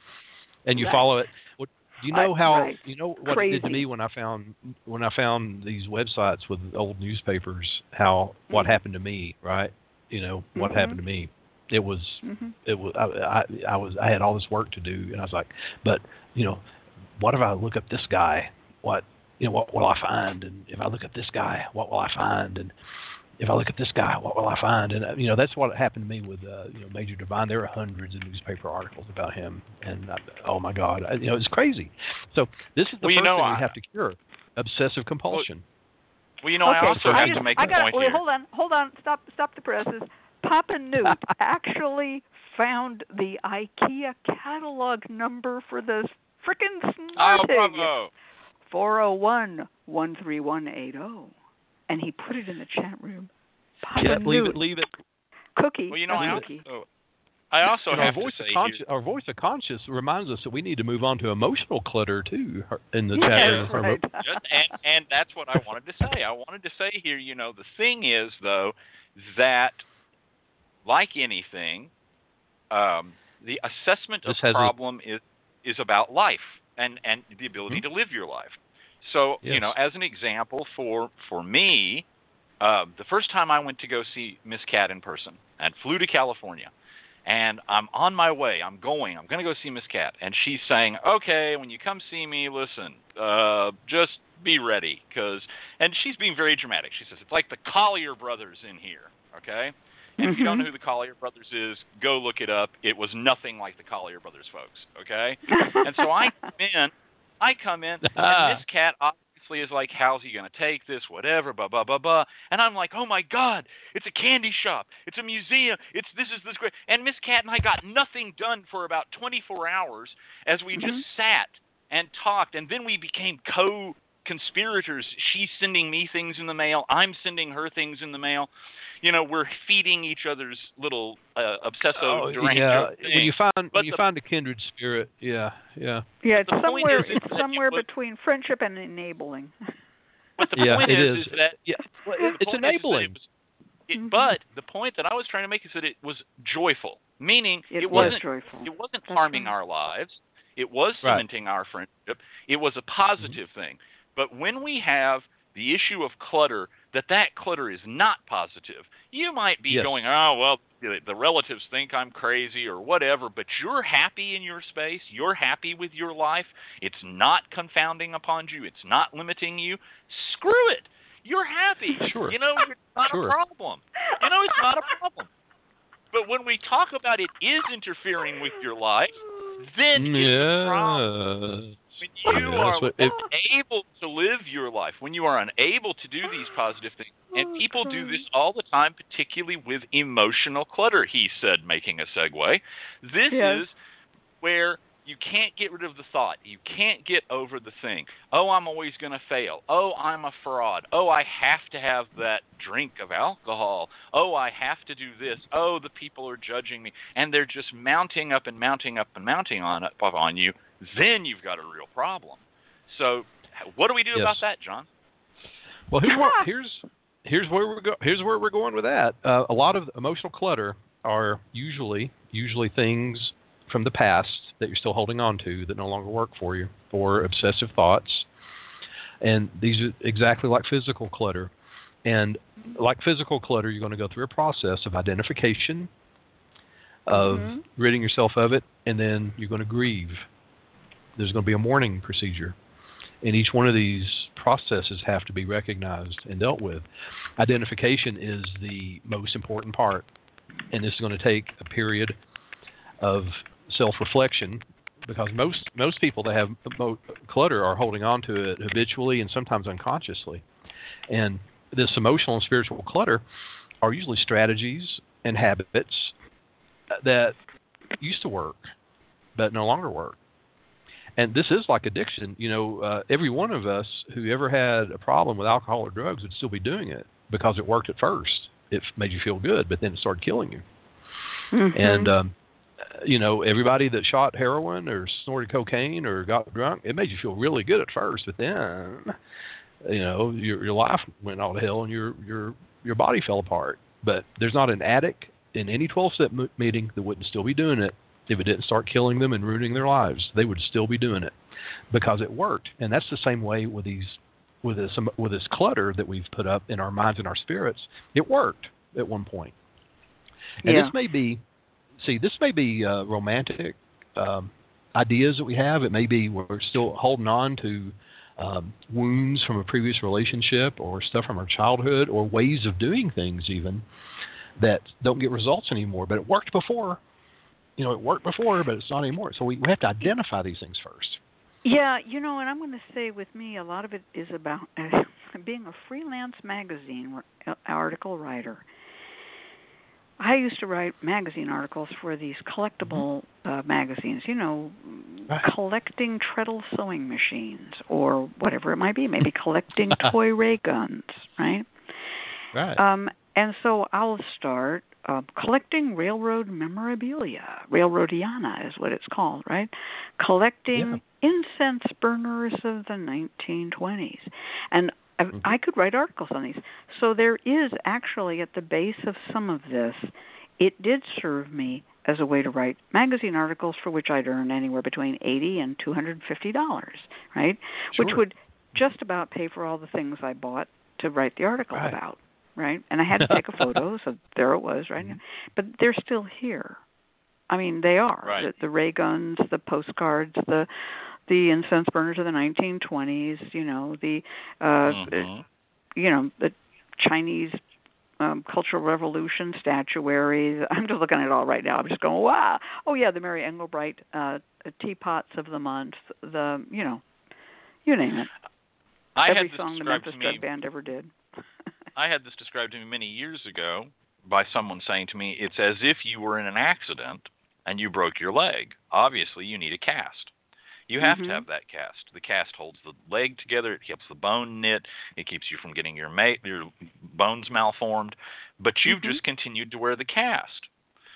And you Right. follow it. What, you know I- how right. you know what Crazy. it did to me when I found when I found these websites with old newspapers. How what Mm-hmm. happened to me, right? You know what Mhm. happened to me. It was Mm-hmm. it was I, I I was I had all this work to do, and I was like, but you know, what if I look up this guy? What you know what will I find? And if I look up this guy, what will I find? And if I look at this guy, what will I find? And uh, you know, that's what happened to me with uh, you know Major Devine. There were hundreds of newspaper articles about him, and I, oh my God, I, you know, it's crazy. So this is the Well, you first know, thing I- we have to cure: obsessive compulsion. Well, you know, okay, I also I have just, to make I a got, point wait, here. hold on, hold on, stop, stop the presses. Papa Newt actually found the IKEA catalog number for the frickin' Oh, Snartig. bravo! four oh one, one three one eight oh. And he put it in the chat room. Papa Yeah, leave Newt, it, leave it. cookie, Well, you know, a I cookie. also, I also And our have voice to of say conscious, here, our voice of conscious reminds us that we need to move on to emotional clutter too in the Yes, chat room. right. just, and, and that's what I wanted to say. I wanted to say here, you know, the thing is, though, that, like anything, um, the assessment This of has a- problem is, is about life and, and the ability Hmm. to live your life. So, you Yes. know, as an example, for, for me, uh, the first time I went to go see Miss Cat in person and flew to California, and I'm on my way. I'm going. I'm going to go see Miss Cat. And she's saying, okay, when you come see me, listen, uh, just be ready. Cause, and she's being very dramatic. She says, it's like the Collier brothers in here, okay? And if you don't know who the Collier brothers is, go look it up. It was nothing like the Collier brothers, folks, okay? And so I come in, I come in, and Miss Cat obviously is like, how's he going to take this, whatever, blah, blah, blah, blah. And I'm like, oh, my God, it's a candy shop. It's a museum. It's this is this great. And Miss Cat and I got nothing done for about twenty-four hours as we Mhm. just sat and talked. And then we became co-conspirators. She's sending me things in the mail. I'm sending her things in the mail. You know, we're feeding each other's little uh, obsessive Oh, deranged yeah. thing. When you find But when you the- find a kindred spirit, yeah, yeah. Yeah, it's the point somewhere. is, is It's that somewhere it was- between friendship and enabling. But the Yeah, point it is, is. is that Yeah, well, it's the point is, is that enabling. It was, it, Mhm. But the point that I was trying to make is that it was joyful, meaning It, it was wasn't joyful. it wasn't That's harming right. our lives. It was Right. cementing our friendship. It was a positive Mm-hmm. thing. But when we have the issue of clutter, that that clutter is not positive. You might be Yes. going, oh, well, the, the relatives think I'm crazy or whatever, but you're happy in your space. You're happy with your life. It's not confounding upon you. It's not limiting you. Screw it. You're happy. Sure. You know, it's not Sure. a problem. You know, it's not a problem. But when we talk about it is interfering with your life, then it's a problem. Yeah. When you Yeah, are that's what- it- unable to live your life, when you are unable to do these positive things, and people do Okay. this all the time, particularly with emotional clutter, he said, making a segue. This Yes. is where you can't get rid of the thought. You can't get over the thing. Oh, I'm always going to fail. Oh, I'm a fraud. Oh, I have to have that drink of alcohol. Oh, I have to do this. Oh, the people are judging me. And they're just mounting up and mounting up and mounting on up on you. Then you've got a real problem. So what do we do Yes. about that, John? Well, here's what, here's here's where we're go, here's where we're going with that. Uh, a lot of emotional clutter are usually usually things from the past that you're still holding on to that no longer work for you, or obsessive thoughts. And these are exactly like physical clutter. And like physical clutter, you're going to go through a process of identification, of Mhm. ridding yourself of it, and then you're going to grieve. There's going to be a mourning procedure. and each one of these processes have to be recognized and dealt with. Identification is the most important part, and this is going to take a period of self-reflection, because most most people that have clutter are holding on to it habitually and sometimes unconsciously. And this emotional and spiritual clutter are usually strategies and habits that used to work but no longer work. And this is like addiction. You know, uh, every one of us who ever had a problem with alcohol or drugs would still be doing it because it worked at first. It made you feel good, but then it started killing you. Mm-hmm. And, um, you know, everybody that shot heroin or snorted cocaine or got drunk, it made you feel really good at first, but then, you know, your your life went all to hell and your your your body fell apart. But there's not an addict in any twelve-step meeting that wouldn't still be doing it if it didn't start killing them and ruining their lives. They would still be doing it because it worked. And that's the same way with these with this with this clutter that we've put up in our minds and our spirits. It worked at one point. And yeah. this may be, see, this may be uh, romantic um, ideas that we have. It may be we're still holding on to um, wounds from a previous relationship or stuff from our childhood or ways of doing things even that don't get results anymore. But it worked before. You know, it worked before, but it's not anymore. So we, we have to identify these things first. Yeah, you know, and I'm going to say with me, a lot of it is about uh, being a freelance magazine article writer. I used to write magazine articles for these collectible uh, magazines, you know, right. collecting treadle sewing machines or whatever it might be, maybe collecting toy ray guns, right? Right. Um, and so I'll start uh, collecting railroad memorabilia. Railroadiana is what it's called, right? Collecting yeah. incense burners of the nineteen twenties. And Mm-hmm. I could write articles on these. So there is actually at the base of some of this, it did serve me as a way to write magazine articles for which I'd earn anywhere between eighty dollars and two hundred fifty dollars, right? Sure. Which would just about pay for all the things I bought to write the article right. about, right? And I had to take a photo, so there it was, right? Mm-hmm. But they're still here. I mean, they are. Right. The, the ray guns, the postcards, the... the incense burners of the nineteen twenties, you know, the, uh, mm-hmm. you know, the Chinese um, Cultural Revolution statuary. I'm just looking at it all right now. I'm just going, wow. Oh, yeah, the Mary Engelbreit uh, teapots of the month, the, you know, you name it. I Every had this song the described Memphis to me, Drug Band ever did. I had this described to me many years ago by someone saying to me, it's as if you were in an accident and you broke your leg. Obviously, you need a cast. You have mm-hmm. to have that cast. The cast holds the leg together. It keeps the bone knit. It keeps you from getting your ma- your bones malformed. But you've mm-hmm. just continued to wear the cast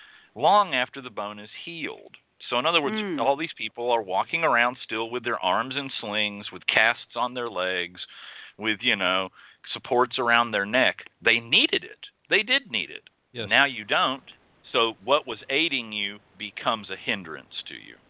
long after the bone is healed. So in other words, mm. all these people are walking around still with their arms in slings, with casts on their legs, with, you know, supports around their neck. They needed it. They did need it. Yes. Now you don't. So what was aiding you becomes a hindrance to you.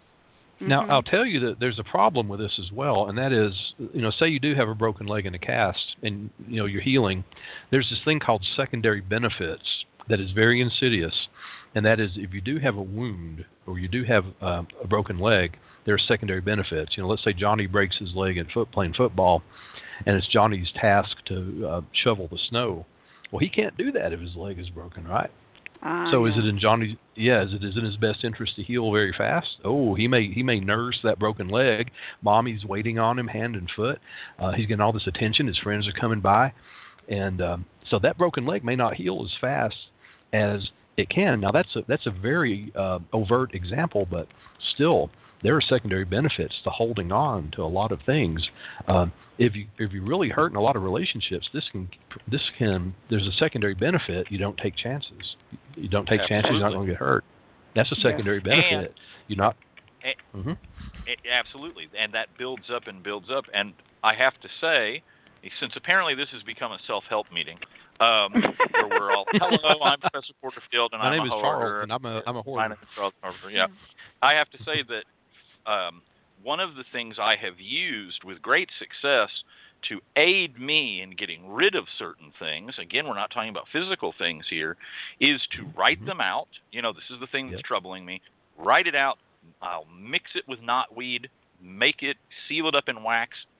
Now, mm-hmm. I'll tell you that there's a problem with this as well, and that is, you know, say you do have a broken leg in a cast and, you know, you're healing. There's this thing called secondary benefits that is very insidious, and that is if you do have a wound or you do have uh, a broken leg, there are secondary benefits. You know, let's say Johnny breaks his leg in foot playing football, and it's Johnny's task to uh, shovel the snow. Well, he can't do that if his leg is broken, right? Uh, so yeah. is it in Johnny's? Yeah, is it is in his best interest to heal very fast? Oh, he may he may nurse that broken leg. Mommy's waiting on him hand and foot. Uh, he's getting all this attention. His friends are coming by, and um, so that broken leg may not heal as fast as it can. Now that's a that's a very uh, overt example, but still there are secondary benefits to holding on to a lot of things. Um, if you if you really hurt in a lot of relationships, this can this can there's a secondary benefit. You don't take chances. You don't take Absolutely. chances. You're not going to get hurt. That's a secondary yeah. benefit. And, you're not. And, mm-hmm. it, absolutely, and that builds up and builds up. And I have to say, since apparently this has become a self-help meeting, um, where we're all, hello, I'm Professor Porterfield, and My I'm name a is hoarder. Charles, and I'm a I'm a hoarder. My name is Charles Carpenter. Yeah, I have to say that um, one of the things I have used with great success to aid me in getting rid of certain things, again, we're not talking about physical things here, is to write mm-hmm. them out. You know, this is the thing that's yep. troubling me. Write it out. I'll mix it with knotweed, make it, seal it up in wax,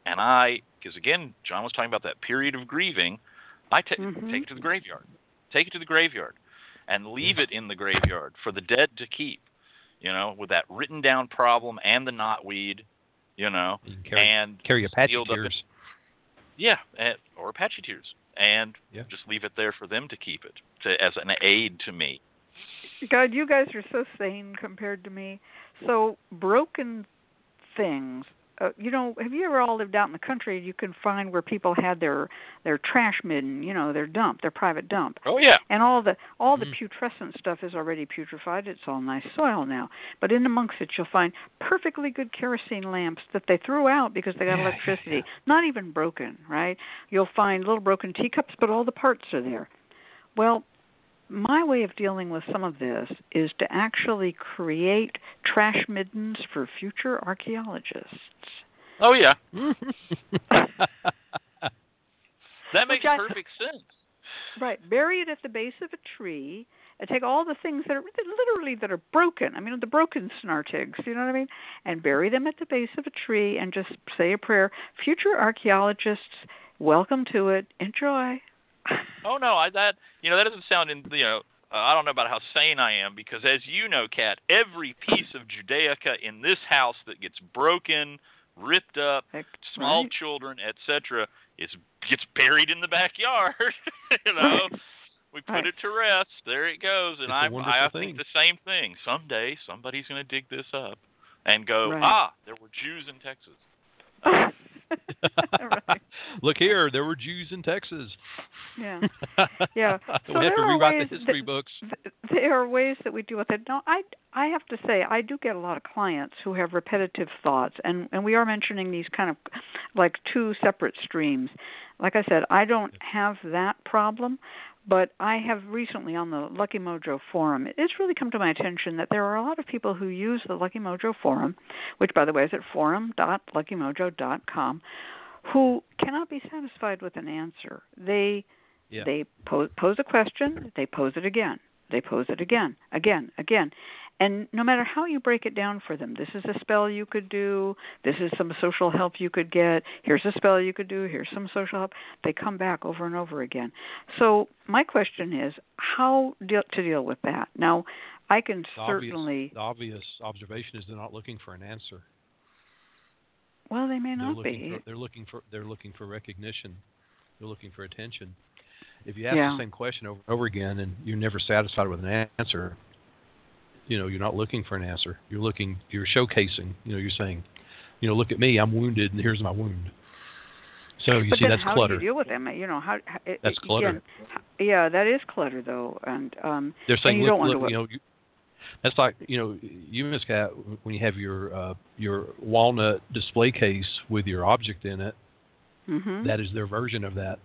And I, because again, John was talking about that period of grieving, I t- mm-hmm. take it to the graveyard. Take it to the graveyard and leave it in the graveyard for the dead to keep, you know, with that written down problem and the knotweed, you know, you carry, and carry Apache sealed up tears. in- yeah, and, or Apache tears. And yeah. just leave it there for them to keep it to, as an aid to me. God, you guys are so sane compared to me. So broken things, uh, you know, have you ever all lived out in the country? You can find where people had their their trash midden, you know, their dump, their private dump. Oh yeah. And all the all the mm-hmm. putrescent stuff is already putrefied. It's all nice soil now. But in amongst it, you'll find perfectly good kerosene lamps that they threw out because they got yeah, electricity. Yeah. Not even broken, right? You'll find little broken teacups, but all the parts are there. Well, my way of dealing with some of this is to actually create trash middens for future archaeologists. Oh, yeah. That makes I, perfect sense. Right. Bury it at the base of a tree and take all the things that are literally that are broken. I mean, the broken snartigs, you know what I mean? And bury them at the base of a tree and just say a prayer. Future archaeologists, welcome to it. Enjoy. Oh no, I that you know that doesn't sound in you know uh, I don't know about how sane I am because as you know, Kat, every piece of Judaica in this house that gets broken, ripped up, Heck, small right. children, et cetera, is gets buried in the backyard. you know, Right. we put Right. it to rest. There it goes, and I I think thing. the same thing. Someday somebody's going to dig this up and go, Right. ah, there were Jews in Texas. Right. Look here, there were Jews in Texas. Yeah, yeah. So we have to there are rewrite ways the history that, books. There are ways that we deal with it. Now, I I have to say, I do get a lot of clients who have repetitive thoughts, and and we are mentioning these kind of like two separate streams. Like I said, I don't have that problem. But I have recently on the Lucky Mojo forum, it's really come to my attention that there are a lot of people who use the Lucky Mojo forum, which, by the way, is at forum dot lucky mojo dot com, who cannot be satisfied with an answer. They yeah. they pose, pose a question, they pose it again, they pose it again, again, again. And no matter how you break it down for them, this is a spell you could do, this is some social help you could get, here's a spell you could do, here's some social help, they come back over and over again. So my question is, how deal, to deal with that? Now, I can the certainly... Obvious, the obvious observation is they're not looking for an answer. Well, they may not they're be. For, they're looking for they're looking for recognition. They're looking for attention. If you ask yeah. the same question over and over again and you're never satisfied with an answer, you know, you're not looking for an answer. You're looking, you're showcasing, you know, you're saying, you know, look at me, I'm wounded, and here's my wound. So you but see, then that's how clutter. do you deal with them? You know, how, how that's clutter. Again, yeah, that is clutter, though. And um, they're saying, and you look, don't look, want to, you know, you, that's like, you know, you, Miss Cat, when you have your uh, your walnut display case with your object in it, mm-hmm. that is their version of that.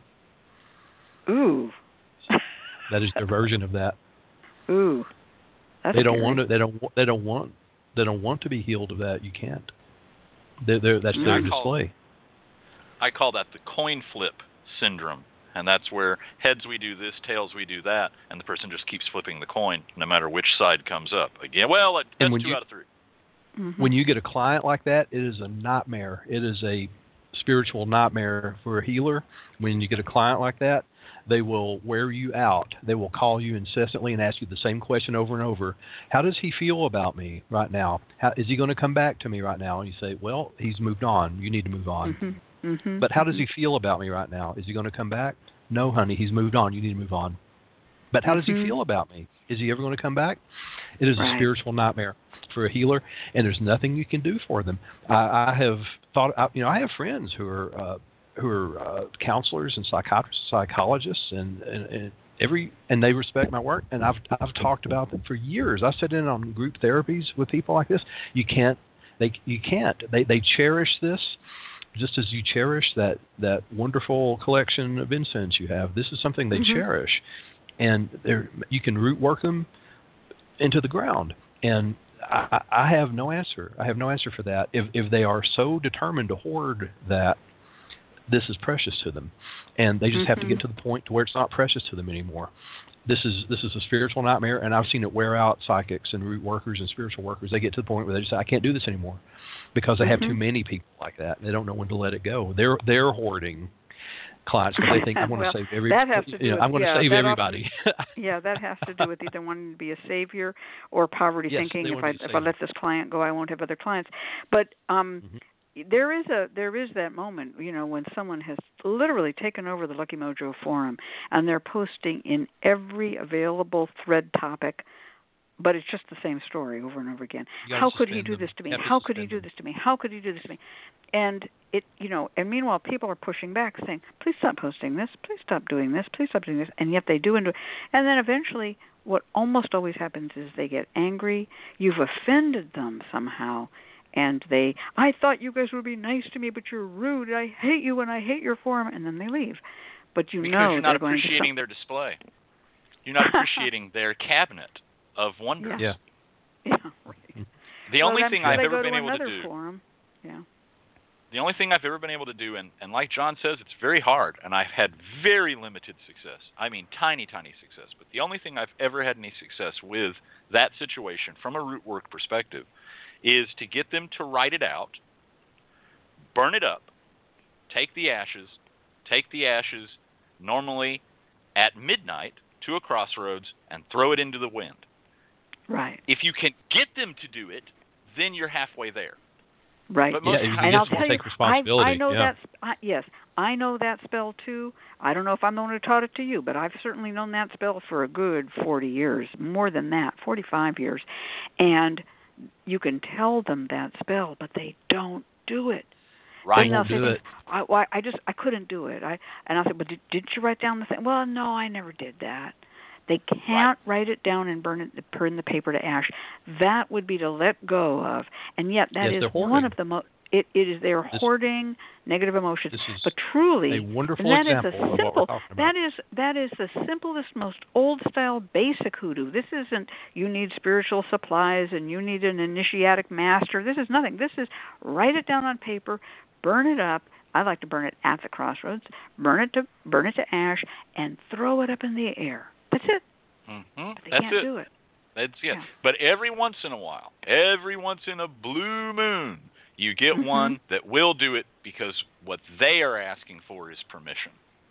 Ooh. That is their version of that. Ooh. That's they don't scary. want to. They don't. They don't want. They don't want to be healed of that. You can't. They're, they're, that's their I call, display. I call that the coin flip syndrome, and that's where heads we do this, tails we do that, and the person just keeps flipping the coin no matter which side comes up. Again, well, it, that's two you, out of three. Mm-hmm. When you get a client like that, it is a nightmare. It is a spiritual nightmare for a healer. When you get a client like that, they will wear you out. They will call you incessantly and ask you the same question over and over. How does he feel about me right now? How, is he going to come back to me right now? And you say, well, he's moved on. You need to move on. Mm-hmm. Mm-hmm. But how does he feel about me right now? Is he going to come back? No, honey, he's moved on. You need to move on. But how does mm-hmm. he feel about me? Is he ever going to come back? It is right. a spiritual nightmare for a healer, and there's nothing you can do for them. I, I have thought, I, you know, I have friends who are uh, who are uh, counselors and psychiatrists, psychologists, and, and, and every and they respect my work. And I've I've talked about them for years. I sit in on group therapies with people like this. You can't, they you can't. They they cherish this, just as you cherish that that wonderful collection of incense you have. This is something they mm-hmm. cherish, and they're you can root work them into the ground. And I, I have no answer. I have no answer for that. If if they are so determined to hoard that, this is precious to them, and they just mm-hmm. have to get to the point to where it's not precious to them anymore. this is this is a spiritual nightmare, and I've seen it wear out psychics and root workers and spiritual workers. They get to the point where they just say, I can't do this anymore because they mm-hmm. have too many people like that. They don't know when to let it go. They're they're hoarding clients because they think I want well, to save everybody. That has to do you know, with, I'm going yeah, to save everybody. Often, yeah, that has to do with either wanting to be a savior or poverty, yes, thinking if I if savior. I let this client go, I won't have other clients. But um, mm-hmm. there is a there is that moment, you know, when someone has literally taken over the Lucky Mojo forum and they're posting in every available thread topic. But it's just the same story over and over again. How could he do them. this to me? To How could he do them. this to me? How could he do this to me? And it, you know, and meanwhile, people are pushing back, saying, "Please stop posting this. Please stop doing this. Please stop doing this." And yet they do and do. And then eventually, what almost always happens is they get angry. You've offended them somehow, and they, "I thought you guys would be nice to me, but you're rude. I hate you, and I hate your forum." And then they leave. But you because know you're not they're going appreciating to their display. You're not appreciating their cabinet of wonder. Yeah. Yeah. yeah right. The well, only I'm thing sure I've they ever go been to able another to do. Forum. Yeah. The only thing I've ever been able to do, and, and like John says, it's very hard, and I've had very limited success. I mean, tiny, tiny success. But the only thing I've ever had any success with that situation, from a root work perspective, is to get them to write it out, burn it up, take the ashes, take the ashes normally at midnight to a crossroads, and throw it into the wind. Right. If you can get them to do it, then you're halfway there. Right. But most yeah, times, and I'll just tell take you, responsibility. I, I know yeah. that. I, yes, I know that spell too. I don't know if I'm the one who taught it to you, but I've certainly known that spell for a good forty years, more than that, forty-five years. And you can tell them that spell, but they don't do it. Right. Then they'll Won't say do things, it. I, well, I just I couldn't do it. I and I'll say, but did, didn't you write down the thing? Well, no, I never did that. They can't right. write it down and burn it, burn the paper to ash. That would be to let go of, and yet that yes, is one of the most. It, it is they're this, hoarding negative emotions, this is but truly, a wonderful that example is a of what simple. we're talking about. That is that is the simplest, most old-style, basic hoodoo. This isn't you need spiritual supplies and you need an initiatic master. This is nothing. This is write it down on paper, burn it up. I like to burn it at the crossroads. Burn it to burn it to ash and throw it up in the air. That's it. Mm-hmm. But they That's can't it. do it. That's it. Yeah. But every once in a while, every once in a blue moon, you get mm-hmm. one that will do it because what they are asking for is permission.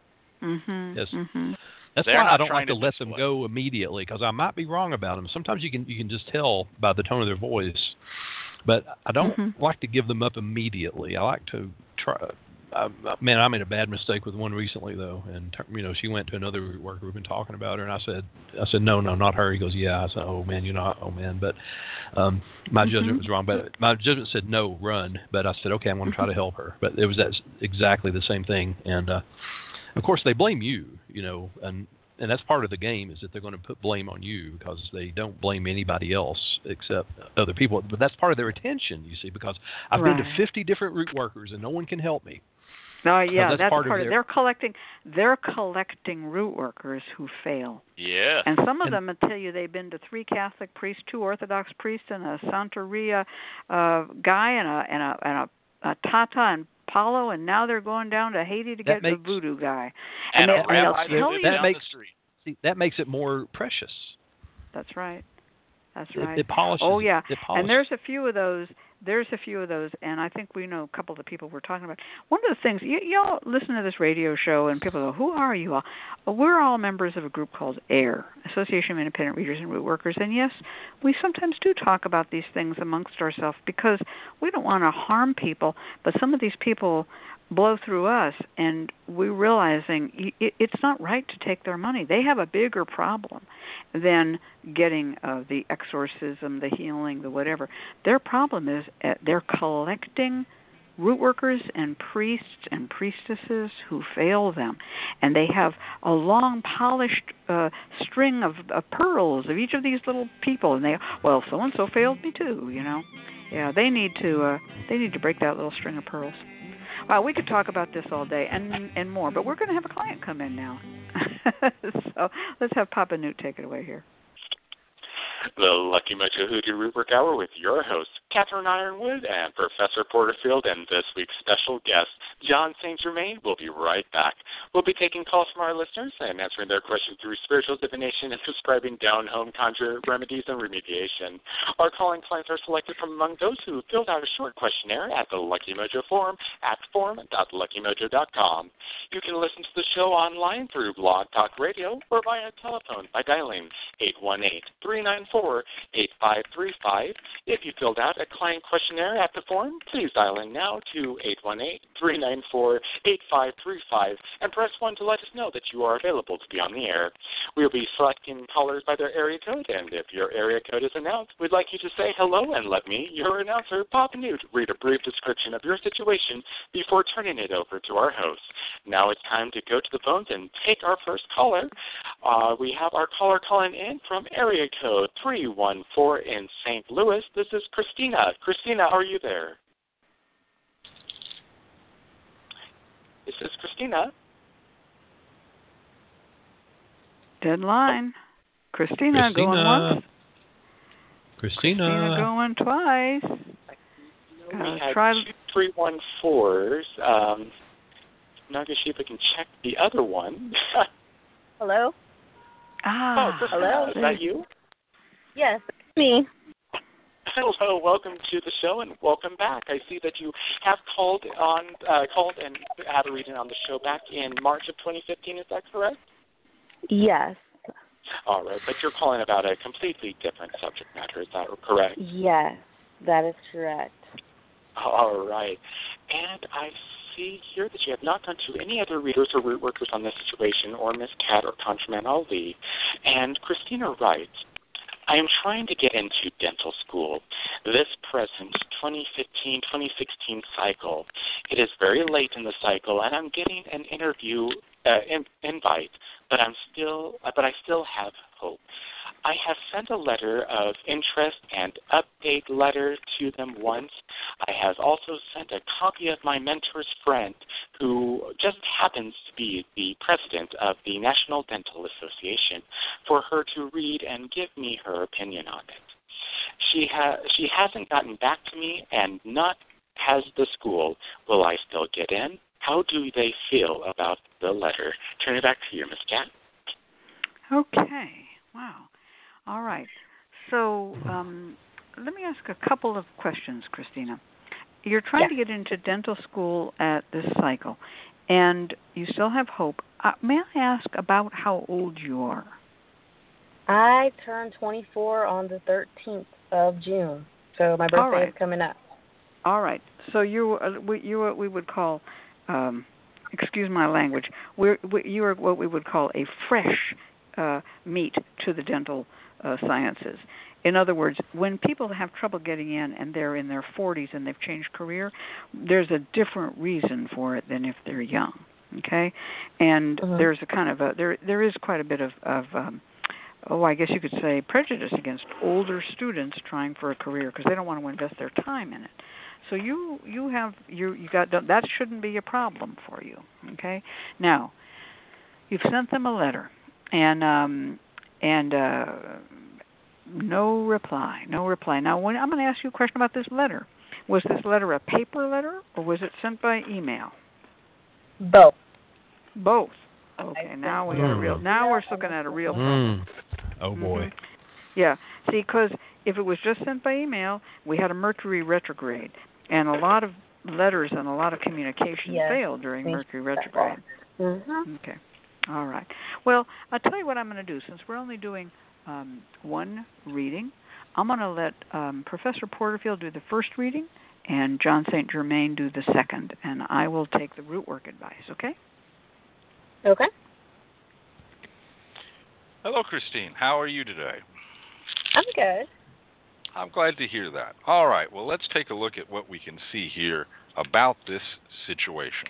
Mm-hmm. Yes. Mm-hmm. That's They're why not I don't trying like to to let them display. go immediately because I might be wrong about them. Sometimes you can you can just tell by the tone of their voice, but I don't Mm-hmm. like to give them up immediately. I like to try. I, man, I made a bad mistake with one recently though, and you know she went to another root worker. We've been talking about her, and I said, I said, no, no, not her. He goes, yeah. I said, oh man, you're not. Oh man, but um, my Mm-hmm. judgment was wrong. But my judgment said no, run. But I said, okay, I'm going to try to help her. But it was that exactly the same thing, and uh, of course they blame you, you know, and and that's part of the game is that they're going to put blame on you because they don't blame anybody else except other people. But that's part of their attention, you see, because I've Right. been to fifty different root workers and no one can help me. Oh yeah, that's that's part part of of. their- They're collecting. They're collecting root workers who fail, Yeah. and some of And- them will tell you they've been to three Catholic priests, two Orthodox priests, and a Santeria uh, guy, and a and a and a, a Tata and Paulo, and now they're going down to Haiti to That get the makes- voodoo guy. And, And a they- and rabbi they'll that tell lives you- down That makes- the street. See, that makes it more precious. That's right. That's It, right. it polishes. Oh yeah, it polishes. and there's a few of those. There's a few of those, and I think we know a couple of the people we're talking about. One of the things, you, y'all listen to this radio show, and people go, "Who are you all?" Well, we're all members of a group called AIR, Association of Independent Readers and Root Workers, and yes, we sometimes do talk about these things amongst ourselves because we don't want to harm people, but some of these people blow through us, and we're realizing it, it's not right to take their money. They have a bigger problem than getting uh, the exorcism, the healing, the whatever. Their problem is uh, they're collecting root workers and priests and priestesses who fail them, and they have a long polished uh, string of, of pearls of each of these little people, and they, well, so and so failed me too, you know. Yeah, they need to uh, they need to break that little string of pearls. Well, we could talk about this all day and and more, but we're going to have a client come in now. So let's have Papa Newt take it away here. The Lucky Mojo Hoodoo Rootwork Hour with your hosts, Catherine Ironwood and Professor Porterfield, and this week's special guest, John Saint Germain. We'll be right back. We'll be taking calls from our listeners and answering their questions through spiritual divination and prescribing down-home conjure remedies and remediation. Our calling clients are selected from among those who filled out a short questionnaire at the Lucky Mojo Forum at forum dot lucky mojo dot com. You can listen to the show online through Blog Talk Radio or via telephone by dialing eight one eight, three nine four, eight five three five. If you filled out a client questionnaire at the forum, please dial in now to eight one eight, three nine four, eight five three five and press one to let us know that you are available to be on the air. We'll be selecting callers by their area code, and if your area code is announced, we'd like you to say hello and let me, your announcer, Papa Newt, read a brief description of your situation before turning it over to our host. Now it's time to go to the phones and take our first caller. Uh, we have our caller calling in from area code three one four in Saint Louis. This is Christina. Christina, are you there? This is Christina. Dead line. Christina, Christina. going once. Christina. Christina going twice. We Uh, had try- two three one fours. Um, Nagashiba can check the other one. Hello? Ah, oh, Christina, hello? is that you? Yes, it's me. Hello, welcome to the show and welcome back. I see that you have called on, uh, called and had a reading on the show back in March of twenty fifteen. Is that correct? Yes. All right, but you're calling about a completely different subject matter. Is that correct? Yes, that is correct. All right, and I see here that you have not gone to any other readers or root workers on this situation, or Miss Cat or Conjurman Ali. And Christina writes, I am trying to get into dental school this present twenty fifteen twenty sixteen cycle. It is very late in the cycle, and I'm getting an interview uh, in, invite, but I'm still, uh, but I still have hope. I have sent a letter of interest and update letter to them once. I have also sent a copy of my mentor's friend, who just happens to be the president of the National Dental Association, for her to read and give me her opinion on it. She ha- she hasn't gotten back to me, and not has the school. Will I still get in? How do they feel about the letter? Turn it back to you, Miss Cat. okay. Wow. All right. So um, let me ask a couple of questions, Christina. You're trying Yeah. to get into dental school at this cycle, and you still have hope. Uh, may I ask about how old you are? I turned twenty-four on the thirteenth of June, so my birthday All right. is coming up. All right. So you uh, we, you what we would call, um, excuse my language, we're, we, you are what we would call a fresh uh, meat to the dental uh, sciences. In other words, when people have trouble getting in and they're in their forties and they've changed career, there's a different reason for it than if they're young. Okay, and Mhm. there's a kind of a there there is quite a bit of of um, oh, I guess you could say prejudice against older students trying for a career because they don't want to invest their time in it. So you you have you you got that shouldn't be a problem for you. Okay, now you've sent them a letter and um, and uh, no reply, no reply. Now when, I'm going to ask you a question about this letter. Was this letter a paper letter or was it sent by email? Both. Both. Okay, now we got a real. Now we're looking at a real problem. Mm. Oh boy. Mhm. Yeah. See, because if it was just sent by email, we had a Mercury retrograde, and a lot of letters and a lot of communication Yes. failed during Thank Mercury you for that. retrograde. Mm-hmm. Okay. All right. Well, I'll tell you what I'm going to do. Since we're only doing um, one reading, I'm going to let um, Professor Porterfield do the first reading and John Saint Germain do the second, and I will take the root work advice, okay? Okay. Hello, Christine. How are you today? I'm good. I'm glad to hear that. All right, well, let's take a look at what we can see here about this situation.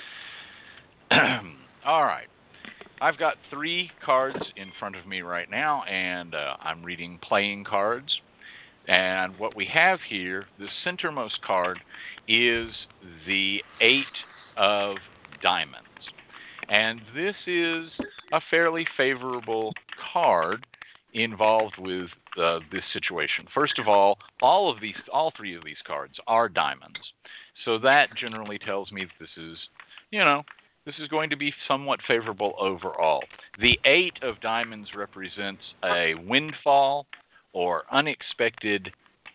All right. I've got three cards in front of me right now, and uh, I'm reading playing cards. And what we have here, the centermost card, is the Eight of Diamonds. And this is a fairly favorable card involved with uh, this situation. First of all, all of these, all three of these cards are diamonds. So that generally tells me that this is, you know, this is going to be somewhat favorable overall. The eight of diamonds represents a windfall or unexpected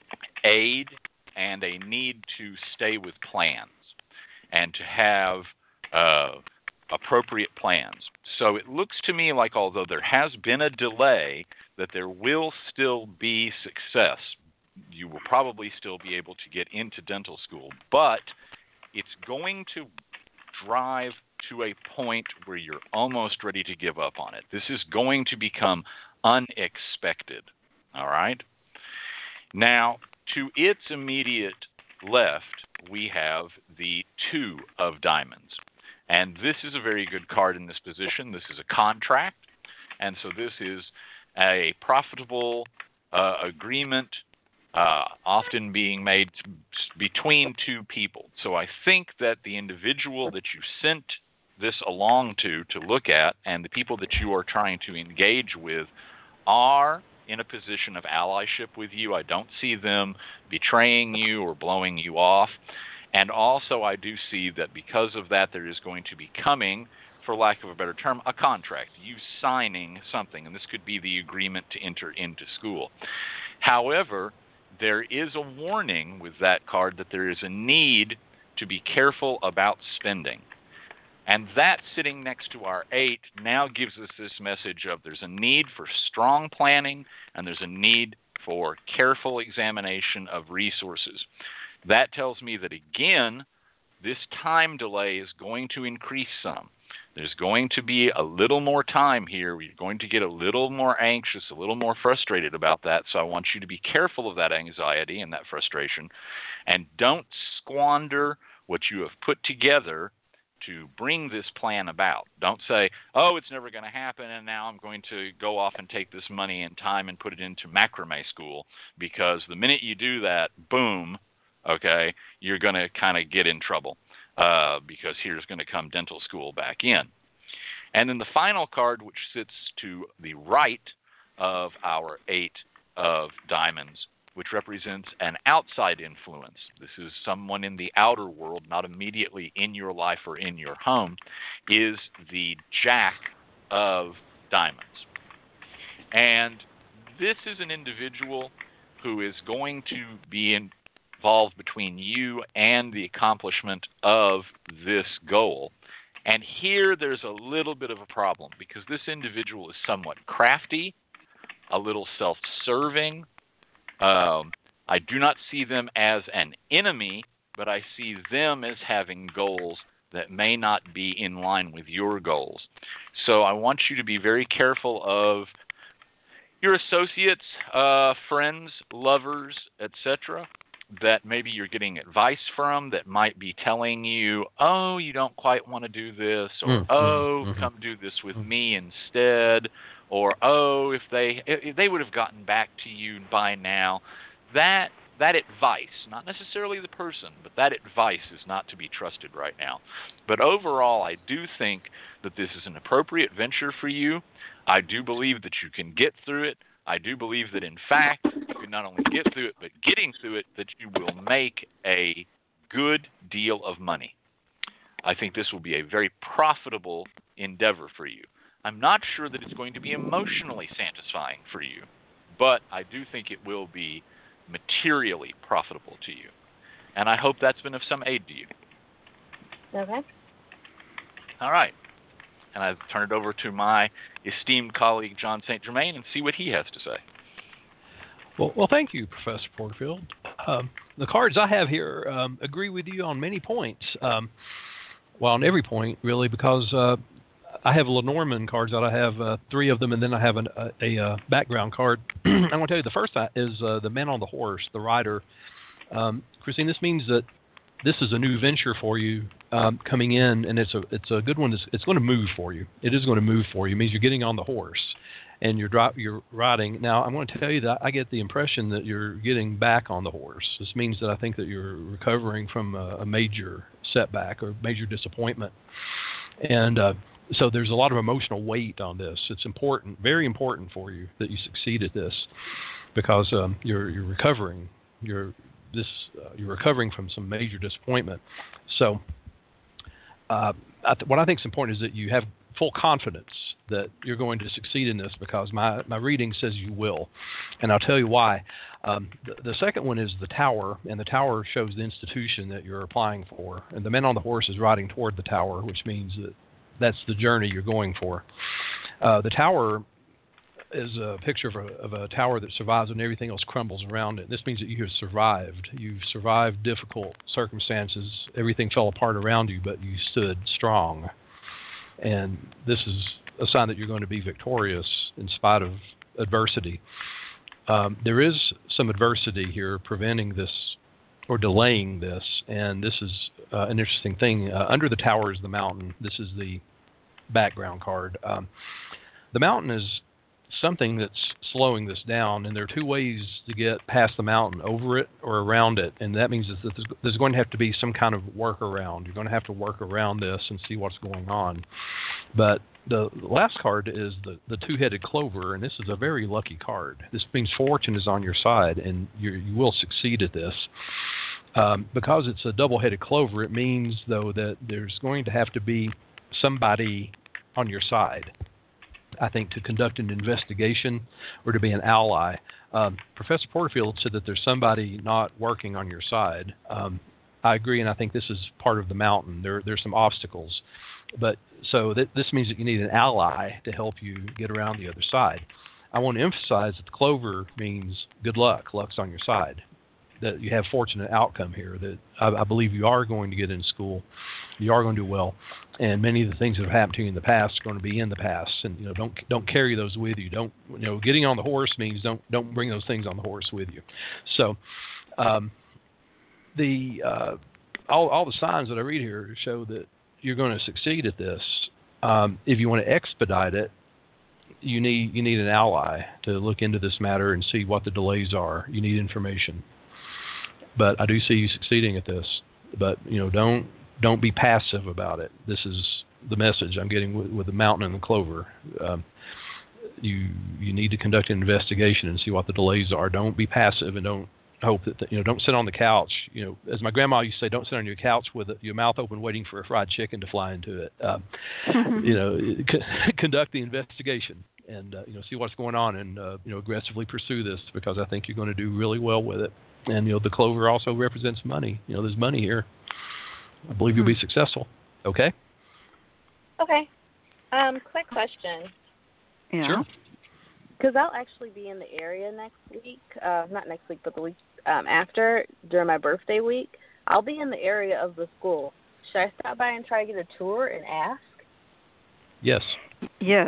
aid and a need to stay with plans and to have uh, appropriate plans. So it looks to me like although there has been a delay, that there will still be success. You will probably still be able to get into dental school, but it's going to drive to a point where you're almost ready to give up on it. This is going to become unexpected, all right? Now, to its immediate left, we have the two of diamonds. And this is a very good card in this position. This is a contract, and so this is a profitable uh, agreement uh, often being made t- between two people. So I think that the individual that you sent this along to to look at and the people that you are trying to engage with are in a position of allyship with you. I don't see them betraying you or blowing you off. And also I do see that because of that, there is going to be coming, for lack of a better term, a contract, you signing something, and this could be the agreement to enter into school. However, there is a warning with that card that there is a need to be careful about spending. And that sitting next to our eight now gives us this message of there's a need for strong planning and there's a need for careful examination of resources. That tells me that, again, this time delay is going to increase some. There's going to be a little more time here. We're going to get a little more anxious, a little more frustrated about that. So I want you to be careful of that anxiety and that frustration. And don't squander what you have put together to bring this plan about. Don't say, oh, it's never going to happen, and now I'm going to go off and take this money and time and put it into macrame school, because the minute you do that, boom, okay, you're going to kind of get in trouble uh, because here's going to come dental school back in. And then the final card, which sits to the right of our eight of diamonds, which represents an outside influence. This is someone in the outer world, not immediately in your life or in your home, is the Jack of diamonds. And this is an individual who is going to be involved between you and the accomplishment of this goal. And here there's a little bit of a problem, because this individual is somewhat crafty, a little self-serving. Um, I do not see them as an enemy, but I see them as having goals that may not be in line with your goals. So I want you to be very careful of your associates, uh, friends, lovers, et cetera, that maybe you're getting advice from that might be telling you, oh, you don't quite want to do this, or mm-hmm. oh, mm-hmm. come do this with mm-hmm. me instead, or oh, if they if they would have gotten back to you by now. That that advice, not necessarily the person, but that advice is not to be trusted right now. But overall, I do think that this is an appropriate venture for you. I do believe that you can get through it. I do believe that, in fact, you can not only get through it, but getting through it, that you will make a good deal of money. I think this will be a very profitable endeavor for you. I'm not sure that it's going to be emotionally satisfying for you, but I do think it will be materially profitable to you. And I hope that's been of some aid to you. Okay. All right. And I turn it over to my esteemed colleague, John Saint Germain, and see what he has to say. Well, well, thank you, Professor Porterfield. Um, the cards I have here um, agree with you on many points. Um, well, on every point, really, because uh, I have Lenormand cards out. I have uh, three of them, and then I have an, a, a uh, background card. I want to tell you, the first is uh, the man on the horse, the rider. Um, Christine, this means that this is a new venture for you um, coming in, and it's a it's a good one. It's, it's going to move for you. It is going to move for you. It means you're getting on the horse, and you're dri- you're riding. Now, I'm going to tell you that I get the impression that you're getting back on the horse. This means that I think that you're recovering from a, a major setback or major disappointment. And uh, so there's a lot of emotional weight on this. It's important, very important for you that you succeed at this, because um, you're you're recovering. You're this uh, you're recovering from some major disappointment. So, uh, I th- what I think is important is that you have full confidence that you're going to succeed in this, because my, my reading says you will, and I'll tell you why. Um, the, the second one is the tower, and the tower shows the institution that you're applying for, and the man on the horse is riding toward the tower, which means that that's the journey you're going for. Uh, the tower is a picture of a, of a tower that survives when everything else crumbles around it. This means that you have survived. You've survived difficult circumstances. Everything fell apart around you, but you stood strong. And this is a sign that you're going to be victorious in spite of adversity. Um, there is some adversity here preventing this or delaying this, and this is uh, an interesting thing. Uh, under the tower is the mountain. This is the background card. Um, the mountain is something that's slowing this down, and there are two ways to get past the mountain: over it or around it. And that means that there's going to have to be some kind of workaround. You're going to have to work around this and see what's going on. But the last card is the, the two-headed clover, and this is a very lucky card. This means fortune is on your side, and you you will succeed at this. Um, because it's a double-headed clover, it means, though, that there's going to have to be somebody on your side, I think, to conduct an investigation or to be an ally. Um, Professor Porterfield said that there's somebody not working on your side. Um, I agree, and I think this is part of the mountain. There, there's some obstacles. But so that, this means that you need an ally to help you get around the other side. I want to emphasize that the clover means good luck. Luck's on your side. That you have fortunate outcome here. That I, I believe you are going to get into school. You are going to do well, and many of the things that have happened to you in the past are going to be in the past. And you know, don't don't carry those with you. Don't you know? Getting on the horse means don't don't bring those things on the horse with you. So, um, the uh, all all the signs that I read here show that you're going to succeed at this. Um, if you want to expedite it, you need you need an ally to look into this matter and see what the delays are. You need information. But I do see you succeeding at this. But you know, don't don't be passive about it. This is the message I'm getting with, with the mountain and the clover. Um, you you need to conduct an investigation and see what the delays are. Don't be passive, and don't hope that the, you know. Don't sit on the couch. You know, as my grandma used to say, don't sit on your couch with your mouth open, waiting for a fried chicken to fly into it. Um, you know, c- conduct the investigation and uh, you know, see what's going on, and uh, you know, aggressively pursue this, because I think you're going to do really well with it. And, you know, the clover also represents money. You know, there's money here. I believe you'll be successful. Okay? Okay. Um, quick question. Yeah. Sure. Because I'll actually be in the area next week. Uh, not next week, but the week um, after, during my birthday week. I'll be in the area of the school. Should I stop by and try to get a tour and ask? Yes. Yes.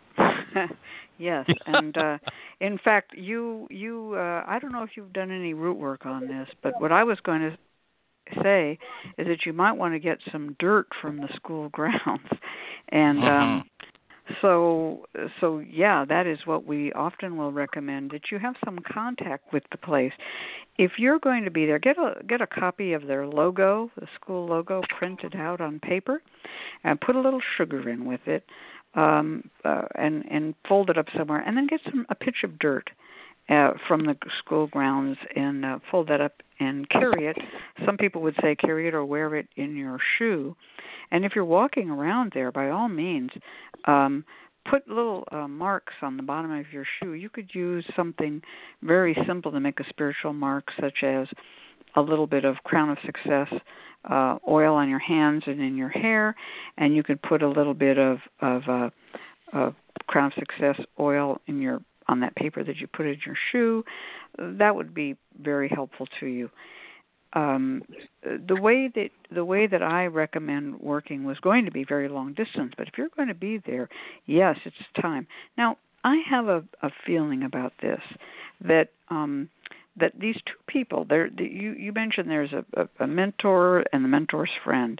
Yes, and uh, in fact, you you uh, I don't know if you've done any root work on this, but what I was going to say is that you might want to get some dirt from the school grounds, and um, so so yeah, that is what we often will recommend, that you have some contact with the place. If you're going to be there, get a get a copy of their logo, the school logo, printed out on paper, and put a little sugar in with it. Um, uh, and and fold it up somewhere, and then get some a pitch of dirt uh, from the school grounds, and uh, fold that up and carry it. Some people would say carry it or wear it in your shoe. And if you're walking around there, by all means, um, put little uh, marks on the bottom of your shoe. You could use something very simple to make a spiritual mark, such as a little bit of Crown of Success uh, oil on your hands and in your hair, and you could put a little bit of of, uh, of Crown of Success oil in your on that paper that you put in your shoe. That would be very helpful to you. Um, the way that the way that I recommend working was going to be very long distance, but if you're going to be there, yes, it's time. Now, I have a, a feeling about this that. Um, that these two people, there, the, you, you mentioned there's a, a, a mentor and the mentor's friend.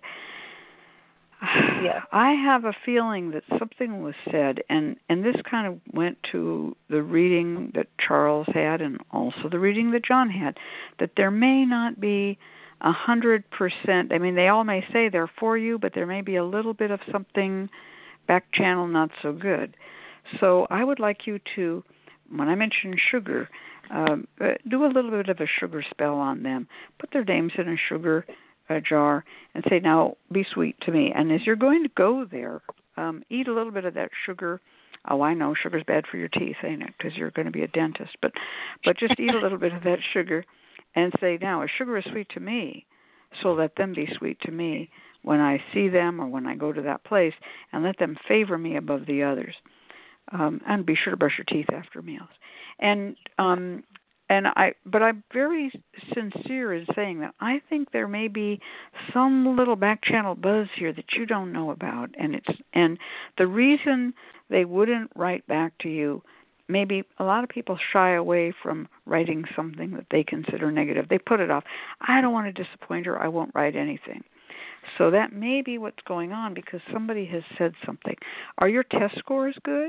Yeah. I have a feeling that something was said, and, and this kind of went to the reading that Charles had and also the reading that John had, that there may not be a hundred percent. I mean, they all may say they're for you, but there may be a little bit of something back channel, not so good. So I would like you to, when I mention sugar, um, do a little bit of a sugar spell on them. Put their names in a sugar uh, jar and say, now be sweet to me. And as you're going to go there, um, eat a little bit of that sugar. Oh, I know sugar's bad for your teeth, ain't it? Because you're going to be a dentist. But, but just eat a little bit of that sugar and say, now, if sugar is sweet to me, so let them be sweet to me when I see them or when I go to that place, and let them favor me above the others. Um, and be sure to brush your teeth after meals. And um, and I, but I'm very sincere in saying that I think there may be some little back channel buzz here that you don't know about, and it's and the reason they wouldn't write back to you. Maybe a lot of people shy away from writing something that they consider negative. They put it off. I don't want to disappoint her. I won't write anything. So that may be what's going on because somebody has said something. Are your test scores good?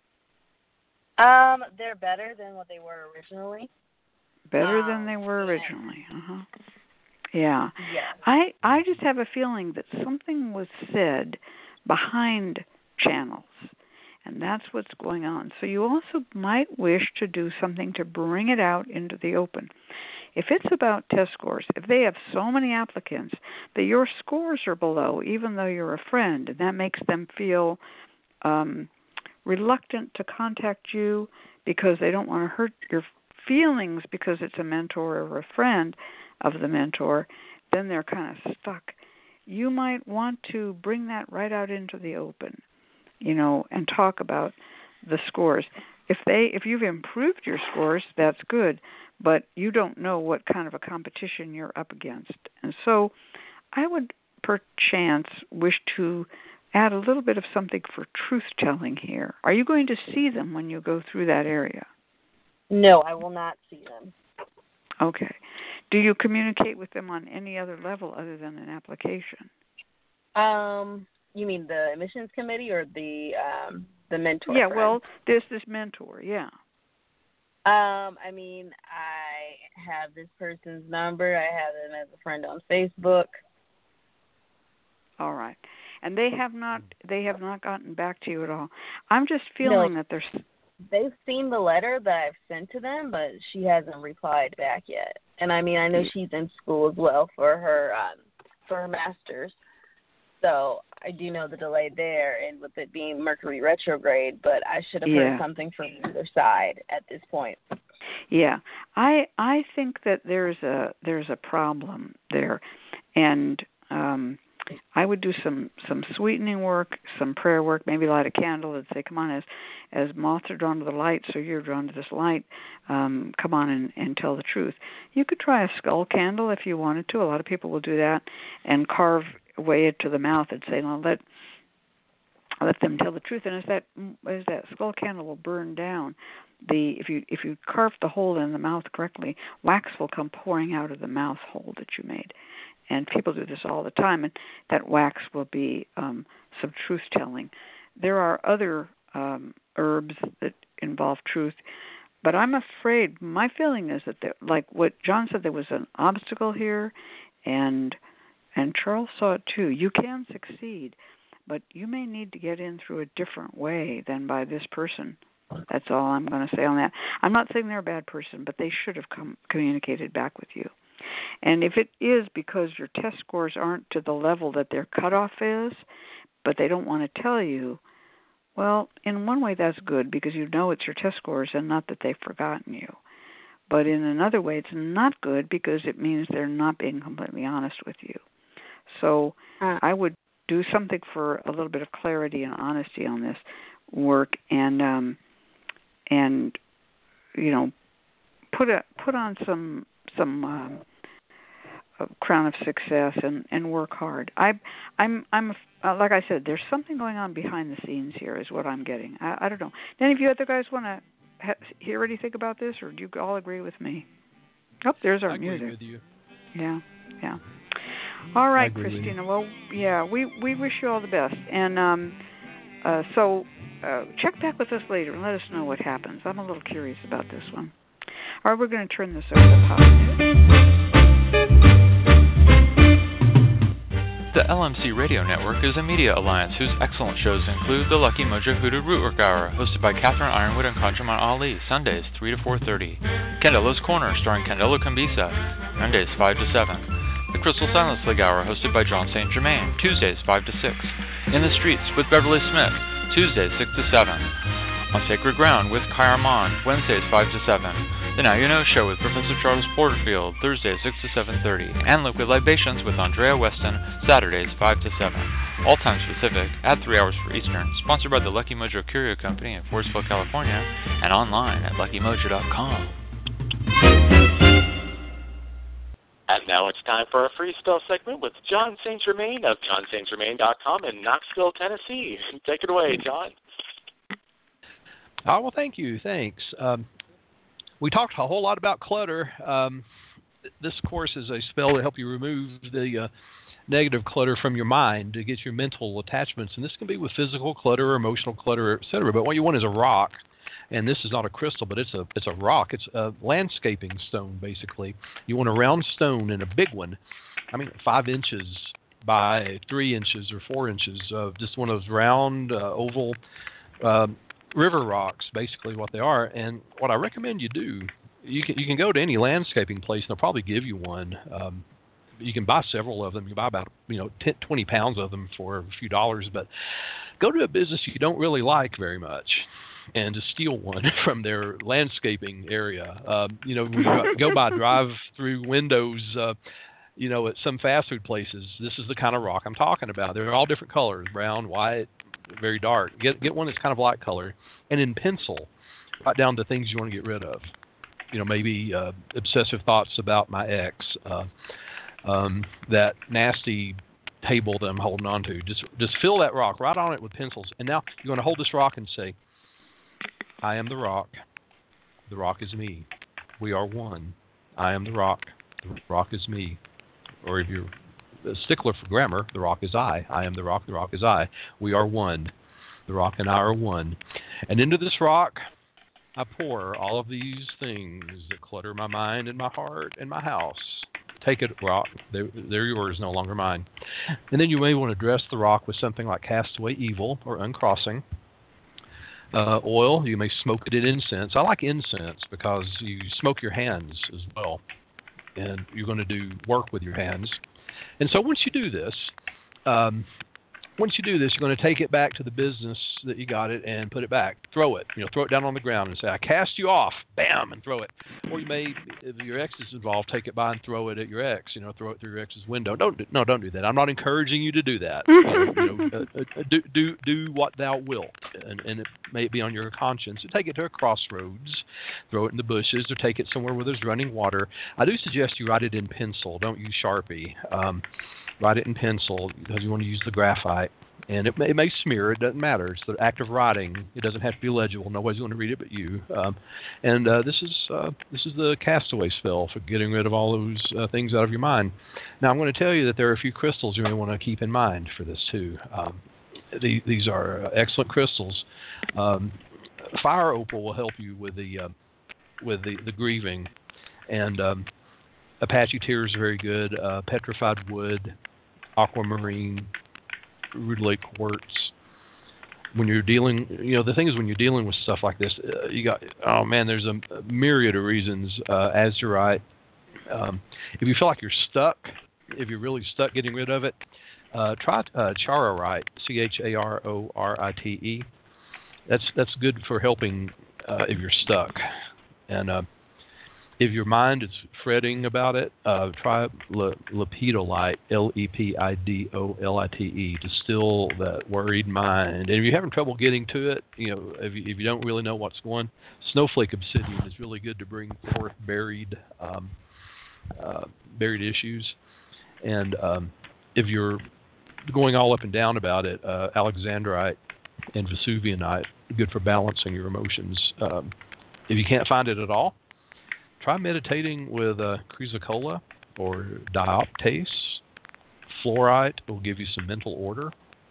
Um, they're better than what they were originally. Better um, than they were originally. Uh-huh. Yeah. Yeah. I I just have a feeling that something was said behind channels. And that's what's going on. So you also might wish to do something to bring it out into the open. If it's about test scores, if they have so many applicants that your scores are below, even though you're a friend, and that makes them feel um, reluctant to contact you because they don't want to hurt your feelings because it's a mentor or a friend of the mentor, then they're kind of stuck. You might want to bring that right out into the open. You know, and talk about the scores. If they, if you've improved your scores, that's good, but you don't know what kind of a competition you're up against. And so I would perchance wish to add a little bit of something for truth-telling here. Are you going to see them when you go through that area? No, I will not see them. Okay. Do you communicate with them on any other level other than an application? Um... You mean the admissions committee or the um, the mentor? Yeah, friend? well, this this mentor, yeah. Um, I mean, I have this person's number. I have them as a friend on Facebook. All right, and they have not they have not gotten back to you at all. I'm just feeling no, that there's. They've seen the letter that I've sent to them, but she hasn't replied back yet. And I mean, I know she's in school as well for her um, for her master's. So I do know the delay there, and with it being Mercury retrograde, but I should have yeah. heard something from either side at this point. Yeah, I I think that there's a there's a problem there, and um, I would do some, some sweetening work, some prayer work, maybe light a candle and say, come on, as as moths are drawn to the light, so you're drawn to this light. Um, come on and, and tell the truth. You could try a skull candle if you wanted to. A lot of people will do that and carve way it to the mouth and say, "No, let let them tell the truth." And as that as that skull candle will burn down, the if you if you carve the hole in the mouth correctly, wax will come pouring out of the mouth hole that you made. And people do this all the time, and that wax will be um, some truth telling. There are other um, herbs that involve truth, but I'm afraid. My feeling is that, there, like what John said, there was an obstacle here, and. And Charles saw it too. You can succeed, but you may need to get in through a different way than by this person. That's all I'm going to say on that. I'm not saying they're a bad person, but they should have come, communicated back with you. And if it is because your test scores aren't to the level that their cutoff is, but they don't want to tell you, well, in one way that's good because you know it's your test scores and not that they've forgotten you. But in another way it's not good because it means they're not being completely honest with you. So uh, I would do something for a little bit of clarity and honesty on this work, and um, and you know, put a put on some some um, a crown of success and, and work hard. I I'm I'm uh, like I said, there's something going on behind the scenes here, is what I'm getting. I, I don't know. Do any of you other guys want to ha- hear anything about this, or do you all agree with me? Oh, there's our I agree music. with you. Yeah, yeah. All right, Christina. Well, yeah, we, we wish you all the best. And um, uh, so uh, check back with us later and let us know what happens. I'm a little curious about this one. All right, we're going to turn this over to Papa Newt. The L M C Radio Network is a media alliance whose excellent shows include The Lucky Mojo Hoodoo Rootwork Hour, hosted by Catherine Ironwood and Kanjaman Ali, Sundays three to four thirty. Candelo's Corner, starring Candelo Cambisa, Mondays five to seven. The Crystal Silence League Hour, hosted by John Saint Germain, Tuesdays five to six. In the Streets with Beverly Smith, Tuesdays six to seven. On Sacred Ground with Kai Armand, Wednesdays five to seven. The Now You Know Show with Professor Charles Porterfield, Thursdays six to seven thirty. And Liquid Libations with Andrea Weston, Saturdays five to seven. All times Pacific, at three hours for Eastern. Sponsored by the Lucky Mojo Curio Company in Forestville, California, and online at lucky mojo dot com. And now it's time for a free spell segment with John Saint Germain of john saint germain dot com in Knoxville, Tennessee. Take it away, John. Oh, well, thank you. Thanks. Um, we talked a whole lot about clutter. Um, this course is a spell to help you remove the uh, negative clutter from your mind to get your mental attachments. And this can be with physical clutter or emotional clutter, et cetera. But what you want is a rock. And this is not a crystal, but it's a it's a rock. It's a landscaping stone, basically. You want a round stone and a big one. I mean, five inches by three inches or four inches of just one of those round, uh, oval uh, river rocks, basically what they are. And what I recommend you do, you can you can go to any landscaping place and they'll probably give you one. Um, you can buy several of them. You can buy about you know ten, twenty pounds of them for a few dollars. But go to a business you don't really like very much and to steal one from their landscaping area. Um, you know, when you go by drive-through windows, uh, you know, at some fast food places, this is the kind of rock I'm talking about. They're all different colors, brown, white, very dark. Get get one that's kind of light color. And in pencil, write down the things you want to get rid of. You know, maybe uh, obsessive thoughts about my ex, uh, um, that nasty table that I'm holding on to. Just, just fill that rock, write on it with pencils. And now you're going to hold this rock and say, I am the rock. The rock is me. We are one. I am the rock. The rock is me. Or if you're a stickler for grammar, the rock is I. I am the rock. The rock is I. We are one. The rock and I are one. And into this rock, I pour all of these things that clutter my mind and my heart and my house. Take it, rock. They're, they're yours, no longer mine. And then you may want to dress the rock with something like Castaway Evil or Uncrossing. Uh, oil, you may smoke it in incense. I like incense because you smoke your hands as well, and you're going to do work with your hands. And so once you do this, um, once you do this, you're going to take it back to the business that you got it and put it back. Throw it. You know, throw it down on the ground and say, I cast you off. Bam, and throw it. Or you may, if your ex is involved, take it by and throw it at your ex. You know, throw it through your ex's window. Don't do, no, don't do that. I'm not encouraging you to do that. uh, you know, uh, uh, do do do what thou wilt, and, and it may be on your conscience. So take it to a crossroads, throw it in the bushes, or take it somewhere where there's running water. I do suggest you write it in pencil. Don't use Sharpie. Um, Write it in pencil because you want to use the graphite. And it may, it may smear. It doesn't matter. It's the act of writing. It doesn't have to be legible. Nobody's going to read it but you. Um, and uh, this is uh, this is the Castaway spell for getting rid of all those uh, things out of your mind. Now, I'm going to tell you that there are a few crystals you may want to keep in mind for this, too. Um, the, these are excellent crystals. Um, fire opal will help you with the uh, with the, the grieving. And um, Apache tears are very good. Uh, petrified wood, aquamarine, rudolite quartz. When you're dealing, you know, the thing is when you're dealing with stuff like this, uh, you got, oh man, there's a, a myriad of reasons. Uh, azurite. Um, if you feel like you're stuck, if you're really stuck getting rid of it, uh, try uh, charorite, C H A R O R I T E. That's that's good for helping uh, if you're stuck. And uh, if your mind is fretting about it, uh, try le- lepidolite, L E P I D O L I T E, to still that worried mind. And if you're having trouble getting to it, you know, if you, if you don't really know what's going, snowflake obsidian is really good to bring forth buried um, uh, buried issues. And um, if you're going all up and down about it, uh, alexandrite and Vesuvianite, good for balancing your emotions. Um, if you can't find it at all, try meditating with uh, chrysocolla or dioptase. Fluorite will give you some mental order.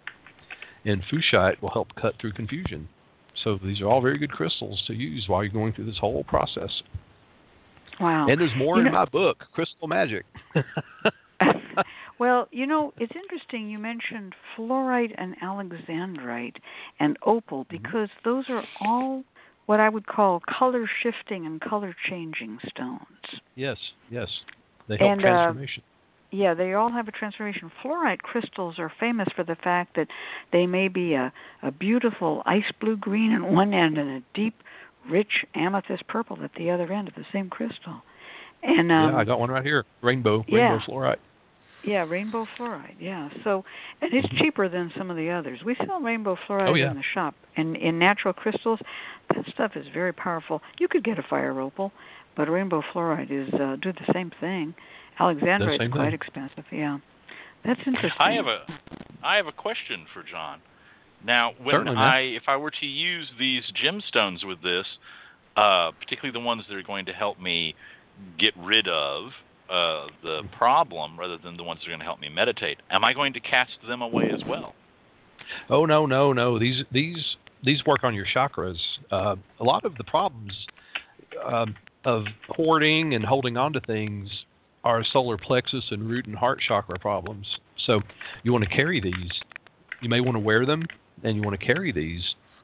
And fuchsite will help cut through confusion. So these are all very good crystals to use while you're going through this whole process. Wow. And there's more you in know, my book, Crystal Magic. Well, you know, it's interesting you mentioned fluorite and alexandrite and opal because mm-hmm. those are all what I would call color shifting and color changing stones. Yes, yes. They help and, transformation. Uh, yeah, they all have a transformation. Fluorite crystals are famous for the fact that they may be a, a beautiful ice blue green at one end and a deep, rich amethyst purple at the other end of the same crystal. And um, yeah, I got one right here. Rainbow, yeah. rainbow fluorite. Yeah, rainbow fluorite. Yeah. So, and it's cheaper than some of the others. We sell rainbow fluorite oh, yeah. in the shop, and in natural crystals, that stuff is very powerful. You could get a fire opal, but rainbow fluorite is uh, do the same thing. Alexandrite is quite thing. expensive. Yeah, that's interesting. I have a, I have a question for John. Now, when Certainly, I, if I were to use these gemstones with this, uh, particularly the ones that are going to help me get rid of uh, the problem rather than the ones that are going to help me meditate, am I going to cast them away as well? Oh no, no, no. These these these work on your chakras. Uh, a lot of the problems uh, of hoarding and holding on to things are solar plexus and root and heart chakra problems. So you want to carry these. You may want to wear them, and you want to carry these.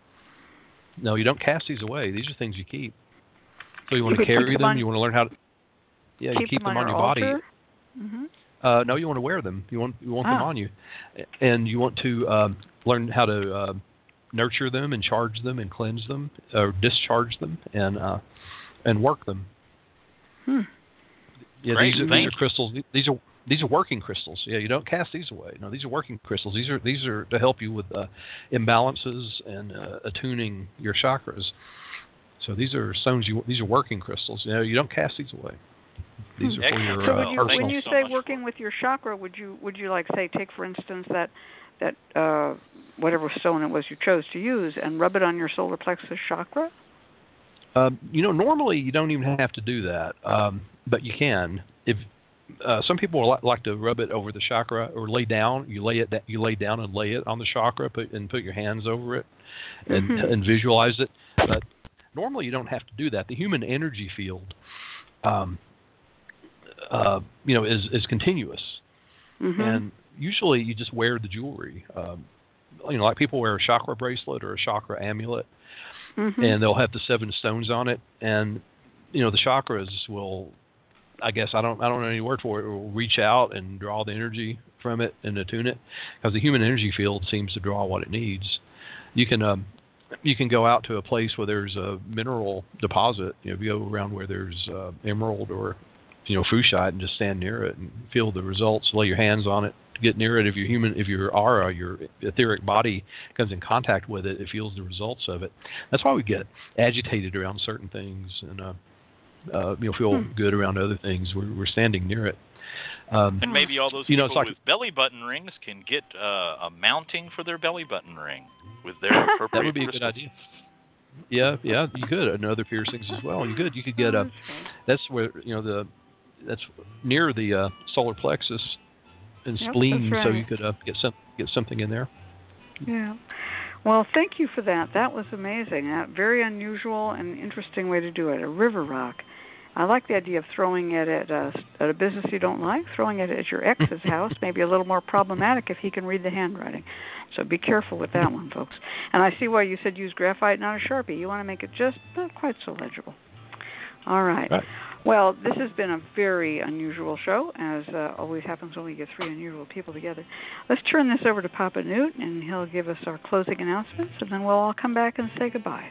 No, you don't cast these away. These are things you keep. So you want you to carry them. On, you want to learn how to. Yeah, keep you keep them, them on, on your, your body. Mm-hmm. Uh, no, you want to wear them. You want you want ah. them on you, and you want to um, learn how to uh, nurture them and charge them and cleanse them or discharge them and uh, and work them. Hmm. Yeah, Great, these are, these are crystals. These are these are working crystals. Yeah, you don't cast these away. No, these are working crystals. These are these are to help you with uh, imbalances and uh, attuning your chakras. So these are stones. You these are working crystals. You know, you don't cast these away. These hmm. are for your. So uh, would you, when you so say much working with your chakra, would you would you like say take for instance that that uh, whatever stone it was you chose to use and rub it on your solar plexus chakra? Um, you know, normally you don't even have to do that, um, but you can. If uh, some people like, like to rub it over the chakra or lay down, you lay it, you lay down and lay it on the chakra, put, and put your hands over it, and, mm-hmm. and visualize it. But normally you don't have to do that. The human energy field, um, uh, you know, is is continuous, mm-hmm. and usually you just wear the jewelry. Um, you know, like people wear a chakra bracelet or a chakra amulet. Mm-hmm. And they'll have the seven stones on it, and you know the chakras will, I guess I don't I don't know any word for it. It will reach out and draw the energy from it and attune it, because the human energy field seems to draw what it needs. You can um, you can go out to a place where there's a mineral deposit. You know, if you go around where there's uh, emerald or you know fuscite and just stand near it and feel the results. Lay your hands on it. Get near it. If your human, if your aura, your etheric body comes in contact with it, it feels the results of it. That's why we get agitated around certain things and uh, uh, you know feel hmm. good around other things. We're, we're standing near it. Um, and maybe all those you people know, like, with belly button rings can get uh, a mounting for their belly button ring with their appropriate that would be a crystals. good idea. Yeah, yeah, you could, and other piercings as well. You could, you could get a. That's where you know the, that's near the uh, solar plexus. And yep, spleen, right. so you could uh, get some get something in there. Yeah. Well, thank you for that. That was amazing. A very unusual and interesting way to do it. A river rock. I like the idea of throwing it at a, at a business you don't like, throwing it at your ex's house, maybe a little more problematic if he can read the handwriting. So be careful with that one, folks. And I see why you said use graphite, not a Sharpie. You want to make it just not quite so legible. All right. right. Well, this has been a very unusual show, as uh, always happens when we get three unusual people together. Let's turn this over to Papa Newt, and he'll give us our closing announcements, and then we'll all come back and say goodbye.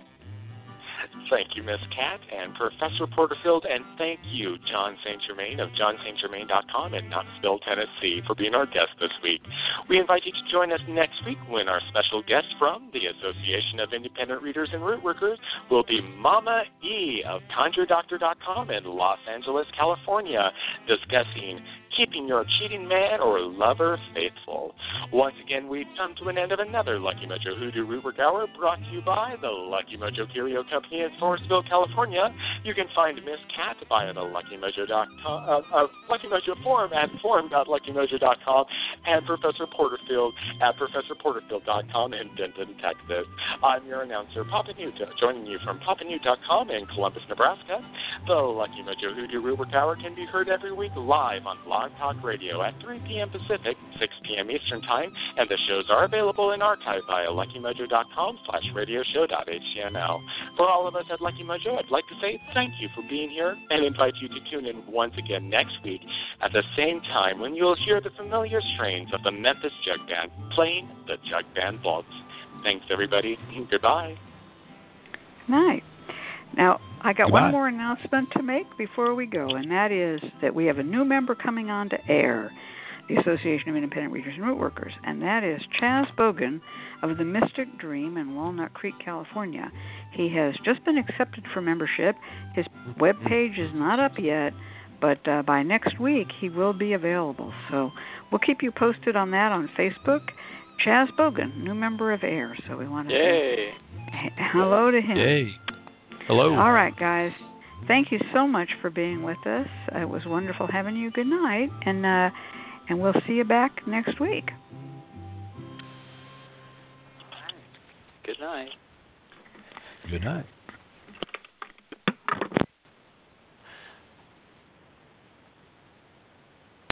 Thank you, Miss Cat and Professor Porterfield, and thank you, John Saint Germain of john st germain dot com in Knoxville, Tennessee, for being our guest this week. We invite you to join us next week when our special guest from the Association of Independent Readers and Root Workers will be Mama E of conjure doctor dot com in Los Angeles, California, discussing keeping your cheating man or lover faithful. Once again, we've come to an end of another Lucky Mojo Hoodoo Root Work Hour brought to you by the Lucky Mojo Curio Company in Forestville, California. You can find Miss Cat via the Lucky Mojo dot com, uh, uh, Lucky Mojo forum at forum dot lucky mojo dot com and Professor Porterfield at professor porterfield dot com in Denton, Texas. I'm your announcer, Papa Newt, joining you from papa newt dot com in Columbus, Nebraska. The Lucky Mojo Hoodoo Root Work Hour can be heard every week live on Blog Blog Talk Radio at three p.m. Pacific, six p.m. Eastern Time, and the shows are available in archive via luckymojo.com slash radioshow.html. For all of us at Lucky Mojo, I'd like to say thank you for being here and invite you to tune in once again next week at the same time when you'll hear the familiar strains of the Memphis Jug Band playing the Jug Band Waltz. Thanks, everybody. Goodbye. Good night. Now, I got Goodbye. one more announcement to make before we go, and that is that we have a new member coming on to air, the Association of Independent Readers and Root Workers, and that is Chaz Bogan of the Mystic Dream in Walnut Creek, California. He has just been accepted for membership. His webpage is not up yet, but uh, by next week he will be available. So we'll keep you posted on that on Facebook. Chaz Bogan, new member of AIR. So we want to Yay. say hello to him. Yay. Hello. All right, guys. Thank you so much for being with us. It was wonderful having you. Good night, and uh, and we'll see you back next week. Good night. Good night.